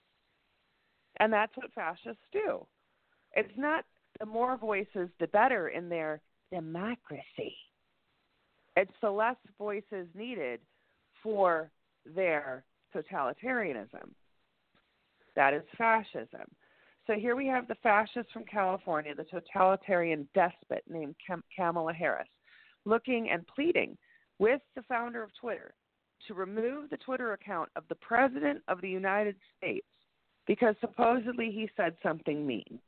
And that's what fascists do. It's not the more voices, the better in their democracy. It's the less voices needed for their totalitarianism. That is fascism. So here we have the fascist from California, the totalitarian despot named Kam- Kamala Harris, looking and pleading with the founder of Twitter to remove the Twitter account of the President of the United States because supposedly he said something mean.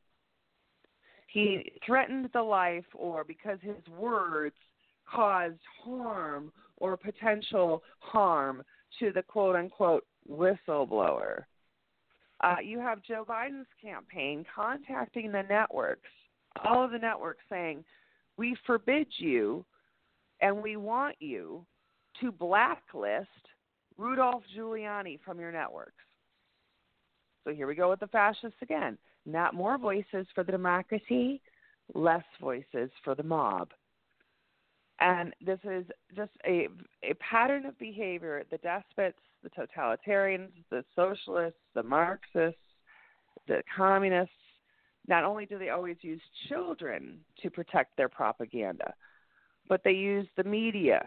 He threatened the life, or because his words caused harm or potential harm to the quote-unquote whistleblower. Uh, you have Joe Biden's campaign contacting the networks, all of the networks saying, we forbid you and we want you to blacklist Rudolph Giuliani from your networks. So here we go with the fascists again. Not more voices for the democracy, less voices for the mob. And this is just a, a pattern of behavior. The despots, the totalitarians, the socialists, the Marxists, the communists, not only do they always use children to protect their propaganda, but they use the media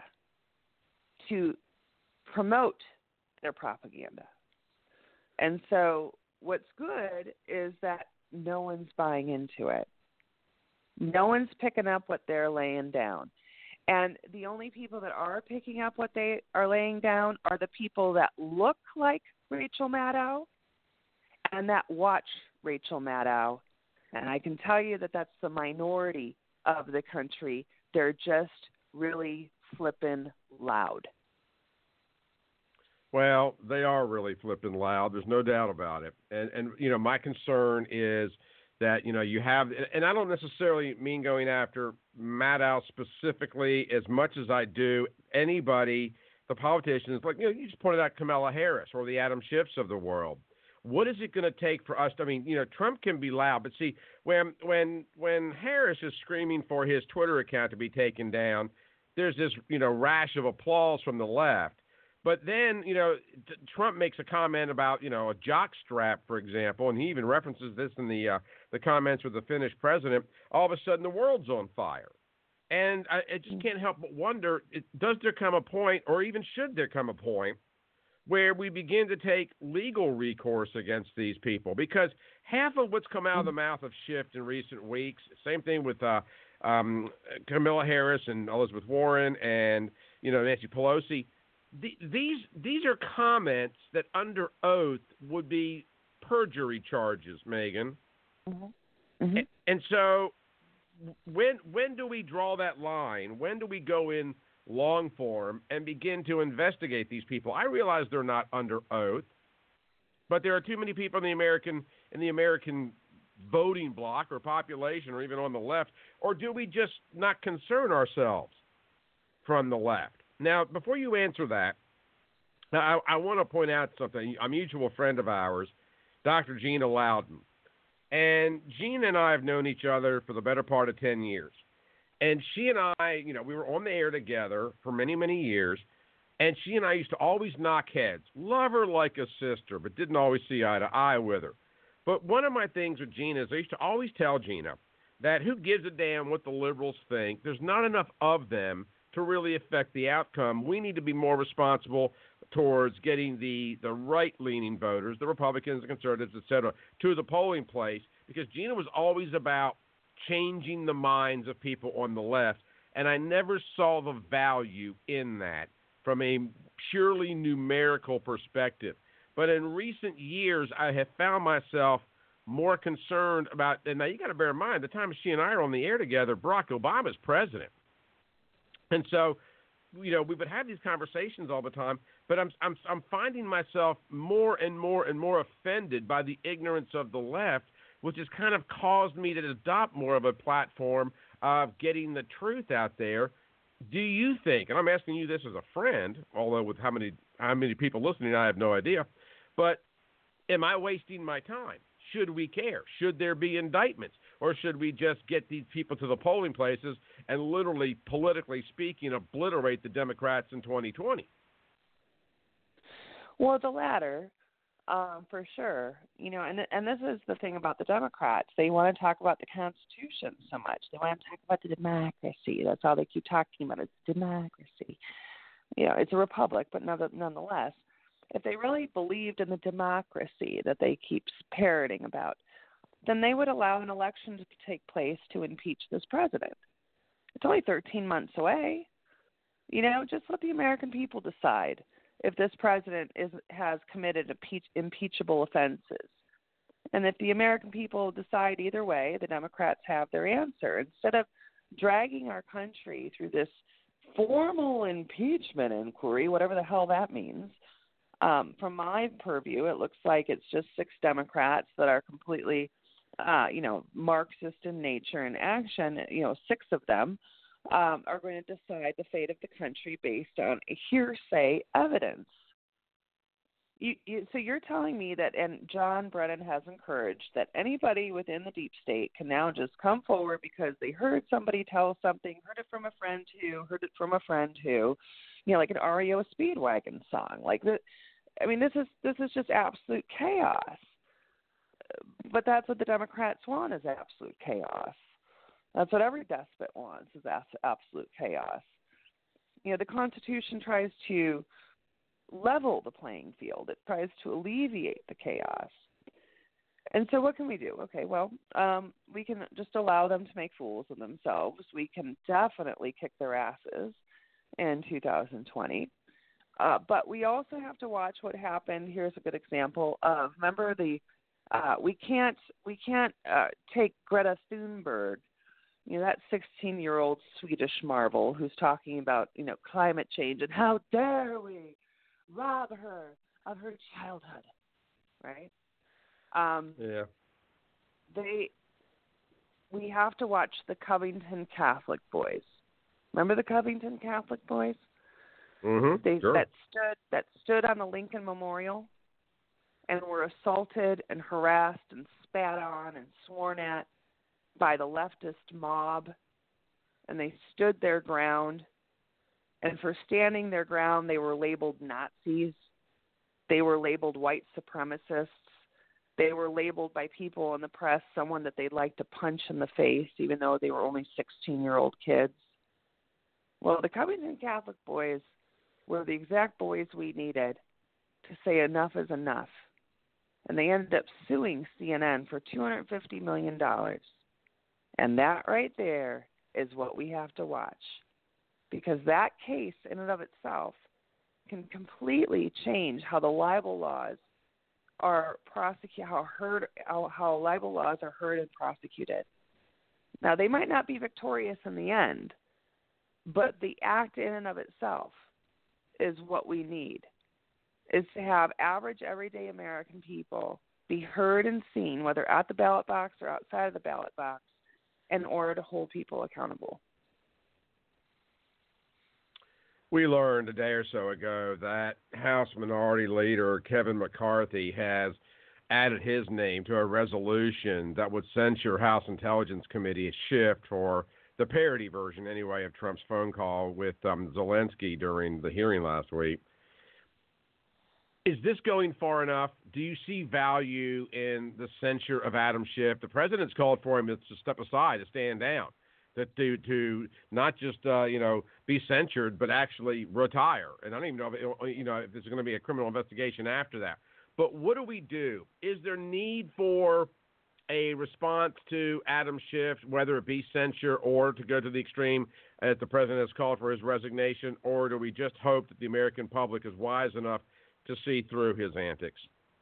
to promote their propaganda. And so what's good is that no one's buying into it. No one's picking up what they're laying down. And the only people that are picking up what they are laying down are the people that look like Rachel Maddow and that watch Rachel Maddow. And I can tell you that that's the minority of the country. They're just really flippin' loud. Well, they are really flipping loud. There's no doubt about it. And, and you know, my concern is that, you know, you have, and I don't necessarily mean going after Maddow specifically as much as I do anybody, the politicians, like, you know, you just pointed out Kamala Harris or the Adam Schiffs of the world. What is it going to take for us to, I mean, you know, Trump can be loud, but see, when when when Harris is screaming for his Twitter account to be taken down, there's this, you know, rash of applause from the left. But then, you know, t- Trump makes a comment about, you know, a jock strap, for example, and he even references this in the uh, the comments with the Finnish president. All of a sudden, the world's on fire. And I, I just can't help but wonder, it, does there come a point, or even should there come a point, where we begin to take legal recourse against these people? Because half of what's come out of the mouth of Schiff in recent weeks, same thing with uh, um, Kamala Harris and Elizabeth Warren and, you know, Nancy Pelosi, The, these these are comments that under oath would be perjury charges, Megan. Mm-hmm. Mm-hmm. And, and so when when do we draw that line? When do we go in long form and begin to investigate these people. I realize they're not under oath, but there are too many people in the American in the American voting bloc or population or even on the left, or do we just not concern ourselves from the left? Now, before you answer that, I, I want to point out something. A mutual friend of ours, Doctor Gina Loudon, and Gina and I have known each other for the better part of ten years. And she and I, you know, we were on the air together for many, many years, and she and I used to always knock heads. Love her like a sister, but didn't always see eye to eye with her. But one of my things with Gina is I used to always tell Gina that who gives a damn what the liberals think? There's not enough of them to really affect the outcome. We need to be more responsible towards getting the, the right-leaning voters, the Republicans, the conservatives, et cetera, to the polling place, because Gina was always about changing the minds of people on the left, and I never saw the value in that from a purely numerical perspective. But in recent years, I have found myself more concerned about, and now you got to bear in mind, the time she and I are on the air together, Barack Obama's president. And so, you know, we would have these conversations all the time, but I'm I'm I'm finding myself more and more and more offended by the ignorance of the left, which has kind of caused me to adopt more of a platform of getting the truth out there. Do you think, and I'm asking you this as a friend, although with how many how many people listening, I have no idea, but am I wasting my time? Should we care? Should there be indictments? Or should we just get these people to the polling places and literally, politically speaking, obliterate the Democrats in twenty twenty? Well, the latter, um, for sure. You know, and and this is the thing about the Democrats. They want to talk about the Constitution so much. They want to talk about the democracy. That's all they keep talking about is democracy. You know, it's a republic, but nonetheless, if they really believed in the democracy that they keep parroting about, then they would allow an election to take place to impeach this president. It's only thirteen months away. You know, just let the American people decide if this president is has committed impeach, impeachable offenses. And if the American people decide either way, the Democrats have their answer. Instead of dragging our country through this formal impeachment inquiry, whatever the hell that means, um, from my purview, it looks like it's just six Democrats that are completely Uh, you know, Marxist in nature and action. You know, six of them um, are going to decide the fate of the country based on hearsay evidence. You, you, so you're telling me that, and John Brennan has encouraged that anybody within the deep state can now just come forward because they heard somebody tell something, heard it from a friend who, heard it from a friend who, you know, like an R E O Speedwagon song. Like that. I mean, this is this is just absolute chaos. But that's what the Democrats want, is absolute chaos. That's what every despot wants, is absolute chaos. You know, the Constitution tries to level the playing field. It tries to alleviate the chaos. And so what can we do? Okay, well, um, we can just allow them to make fools of themselves. We can definitely kick their asses in two thousand twenty. Uh, but we also have to watch what happened. Here's a good example of, remember the Uh, we can't we can't uh, take Greta Thunberg, you know, that sixteen-year-old Swedish marvel who's talking about, you know, climate change and how dare we rob her of her childhood, right? Um, yeah. They we have to watch the Covington Catholic boys. Remember the Covington Catholic boys? Mm-hmm. They sure. that stood that stood on the Lincoln Memorial and were assaulted and harassed and spat on and sworn at by the leftist mob, and they stood their ground. And for standing their ground, they were labeled Nazis. They were labeled white supremacists. They were labeled by people in the press someone that they'd like to punch in the face, even though they were only sixteen-year-old kids. Well, the Covington Catholic boys were the exact boys we needed to say enough is enough. And they ended up suing C N N for two hundred fifty million dollars. And that right there is what we have to watch. Because that case in and of itself can completely change how the libel laws are prosecuted, how, heard, how, how libel laws are heard and prosecuted. Now, they might not be victorious in the end, But the act in and of itself is what we need, is to have average, everyday American people be heard and seen, whether at the ballot box or outside of the ballot box, in order to hold people accountable. We learned a day or so ago that House Minority Leader Kevin McCarthy has added his name to a resolution that would censure House Intelligence Committee Schiff for the parody version, anyway, of Trump's phone call with um, Zelensky during the hearing last week. Is this going far enough? Do you see value in the censure of Adam Schiff? The president's called for him to step aside, to stand down, to to, to not just uh, you know be censured, but actually retire. And I don't even know if it, you know if there's going to be a criminal investigation after that. But what do we do? Is there need for a response to Adam Schiff, whether it be censure or to go to the extreme as the president has called for his resignation, or do we just hope that the American public is wise enough to see through his antics?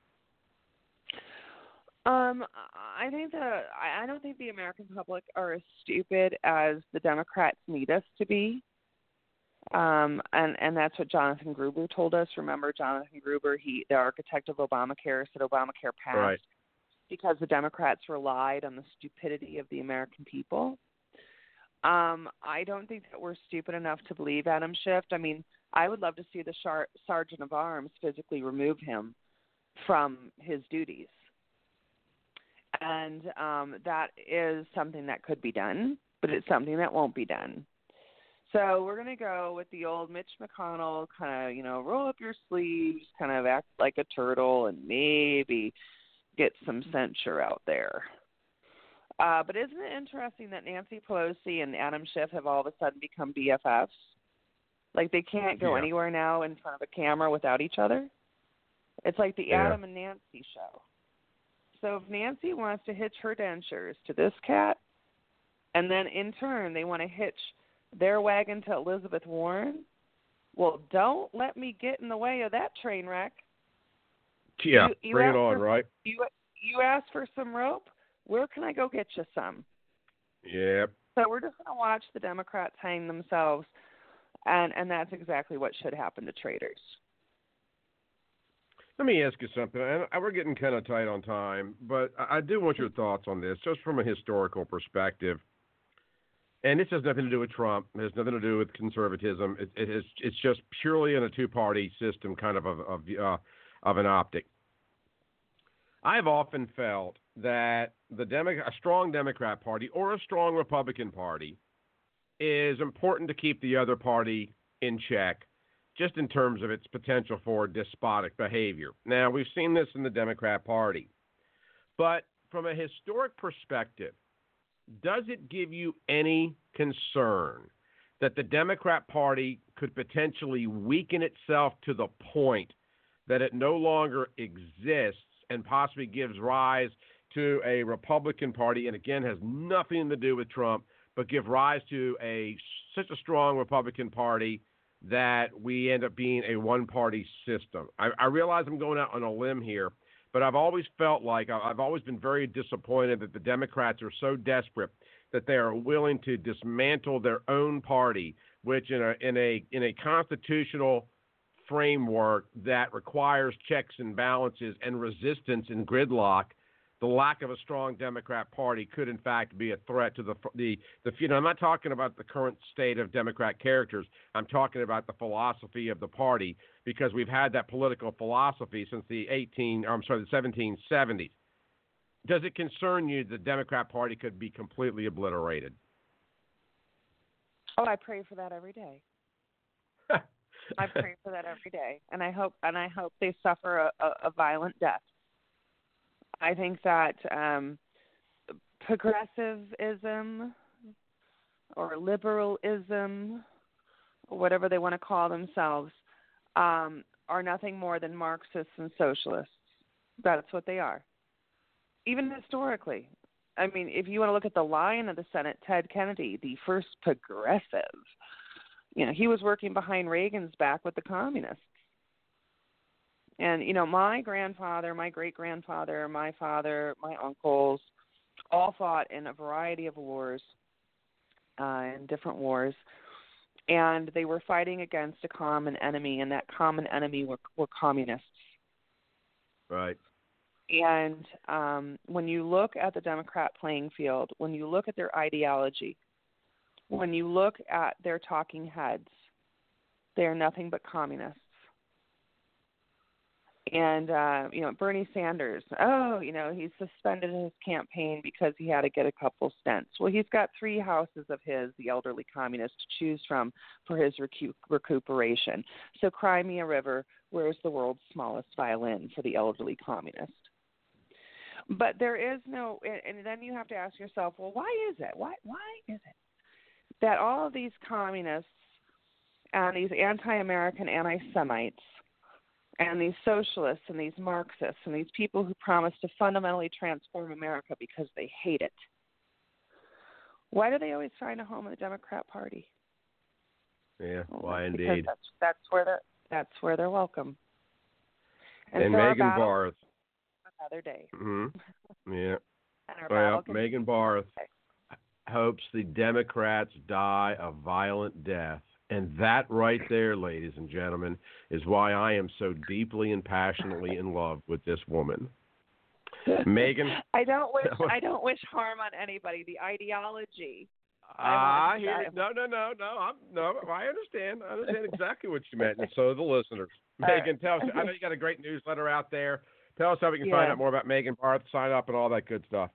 Um, I think the I don't think the American public are as stupid as the Democrats need us to be. Um, and, and that's what Jonathan Gruber told us. Remember, Jonathan Gruber, he the architect of Obamacare, said Obamacare passed right. because the Democrats relied on the stupidity of the American people. Um, I don't think that we're stupid enough to believe Adam Schiff. I mean, I would love to see the Char- Sergeant of Arms physically remove him from his duties. And um, that is something that could be done, but it's something that won't be done. So we're going to go with the old Mitch McConnell kind of, you know, roll up your sleeves, kind of act like a turtle, and maybe get some censure out there. Uh, but isn't it interesting that Nancy Pelosi and Adam Schiff have all of a sudden become B F Fs? Like they can't go yeah. anywhere now in front of a camera without each other. It's like the yeah. Adam and Nancy show. So if Nancy wants to hitch her dentures to this cat, and then in turn they want to hitch their wagon to Elizabeth Warren, well, don't let me get in the way of that train wreck. Yeah, you, you bring it on, for, right? You, you asked for some rope? Where can I go get you some? Yep. So we're just going to watch the Democrats hang themselves, and, and that's exactly what should happen to traitors. Let me ask you something. And we're getting kind of tight on time, but I do want your thoughts on this, just from a historical perspective. And this has nothing to do with Trump. It has nothing to do with conservatism. It, it is, it's just purely in a two-party system kind of of, of, uh, of an optic. I have often felt that the Demo- a strong Democrat Party or a strong Republican Party is important to keep the other party in check, just in terms of its potential for despotic behavior. Now, we've seen this in the Democrat Party. But from a historic perspective, does it give you any concern that the Democrat Party could potentially weaken itself to the point that it no longer exists and possibly gives rise to a Republican Party, and again has nothing to do with Trump, but give rise to a such a strong Republican Party that we end up being a one-party system? I, I realize I'm going out on a limb here, but I've always felt like I've always been very disappointed that the Democrats are so desperate that they are willing to dismantle their own party, which in a in a in a constitutional framework that requires checks and balances and resistance and gridlock, the lack of a strong Democrat Party could, in fact, be a threat to the the the. You know, I'm not talking about the current state of Democrat characters. I'm talking about the philosophy of the party, because we've had that political philosophy since the eighteen. I'm sorry, the seventeen seventies. Does it concern you that the Democrat Party could be completely obliterated? Oh, I pray for that every day. I pray for that every day, and I hope and I hope they suffer a, a, a violent death. I think that um, progressivism or liberalism, or whatever they want to call themselves, um, are nothing more than Marxists and socialists. That's what they are. Even historically. I mean, if you want to look at the lion of the Senate, Ted Kennedy, the first progressive, you know, he was working behind Reagan's back with the communists. And, you know, my grandfather, my great-grandfather, my father, my uncles all fought in a variety of wars, uh, in different wars. and they were fighting against a common enemy, and that common enemy were, were communists. Right. And um, when you look at the Democrat playing field, when you look at their ideology, when you look at their talking heads, they are nothing but communists. And, uh, you know, Bernie Sanders, oh, you know, he suspended his campaign because he had to get a couple stents. Well, he's got three houses of his, the elderly communist, to choose from for his recu- recuperation. So Crimea River, where's the world's smallest violin for the elderly communist? But there is no, and then you have to ask yourself, well, why is it? Why, why is it that all of these communists and these anti-American anti-Semites and these socialists and these Marxists and these people who promise to fundamentally transform America because they hate it, why do they always find a home in the Democrat Party? Yeah, well, why that's indeed. That's, that's where they're that's where they're welcome. And, and so Megan Barth. Another day. Mm-hmm. Yeah. And well, Megan Barth hopes the Democrats die a violent death. And that right there, ladies and gentlemen, is why I am so deeply and passionately in love with this woman. Megan, I don't wish I don't wish harm on anybody. The ideology. I hear it. No, no, no, no. I'm, no, I understand. I understand exactly what you meant, and so do the listeners. All Megan, right. tell us. I know you got a great newsletter out there. Tell us how we can yeah. find out more about Megan Barth, sign up, and all that good stuff.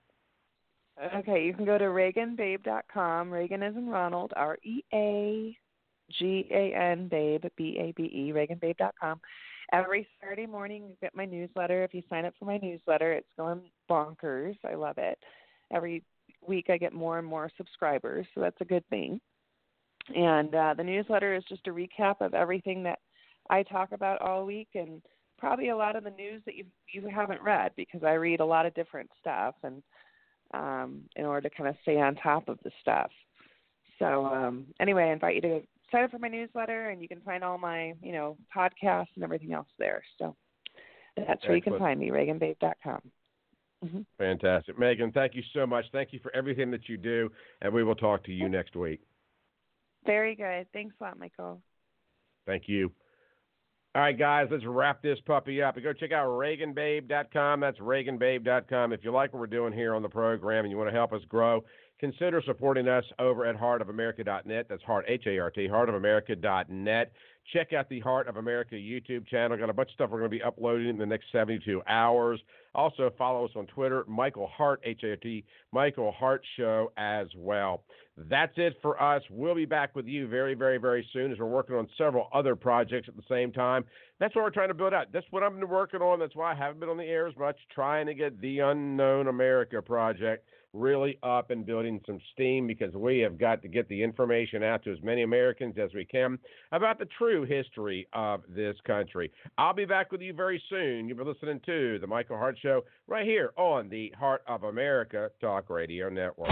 Okay, you can go to Reagan Babe dot com. Reagan is in Ronald, R E A G A N, Babe, B A B E, Reagan Babe dot com. Every Saturday morning, you get my newsletter. If you sign up for my newsletter, it's going bonkers. I love it. Every week, I get more and more subscribers, so that's a good thing. And uh, the newsletter is just a recap of everything that I talk about all week, and probably a lot of the news that you you haven't read, because I read a lot of different stuff, and um, in order to kind of stay on top of the stuff. So um, anyway, I invite you to sign up for my newsletter, and you can find all my, you know, podcasts and everything else there. So that's Excellent. Where you can find me, Reagan Babe dot com. Mm-hmm. Fantastic. Megan, thank you so much. Thank you for everything that you do, and we will talk to you next week. Very good. Thanks a lot, Michael. Thank you. All right, guys, let's wrap this puppy up. Go check out Reagan Babe dot com. That's Reagan Babe dot com. If you like what we're doing here on the program and you want to help us grow, consider supporting us over at heart of america dot net. That's Heart, H A R T, heart of america dot net. Check out the Heart of America YouTube channel. Got a bunch of stuff we're going to be uploading in the next seventy-two hours. Also, follow us on Twitter, Michael Hart, H A R T, Michael Hart Show as well. That's it for us. We'll be back with you very, very, very soon as we're working on several other projects at the same time. That's what we're trying to build out. That's what I've been working on. That's why I haven't been on the air as much, trying to get the Unknown America project really up and building some steam, because we have got to get the information out to as many Americans as we can about the true history of this country. I'll be back with you very soon. You've been listening to The Michael Hart Show right here on the Heart of America Talk Radio Network.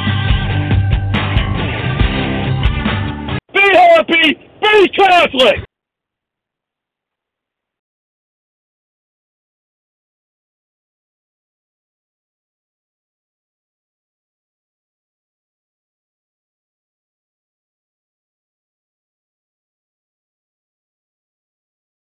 Be Catholic!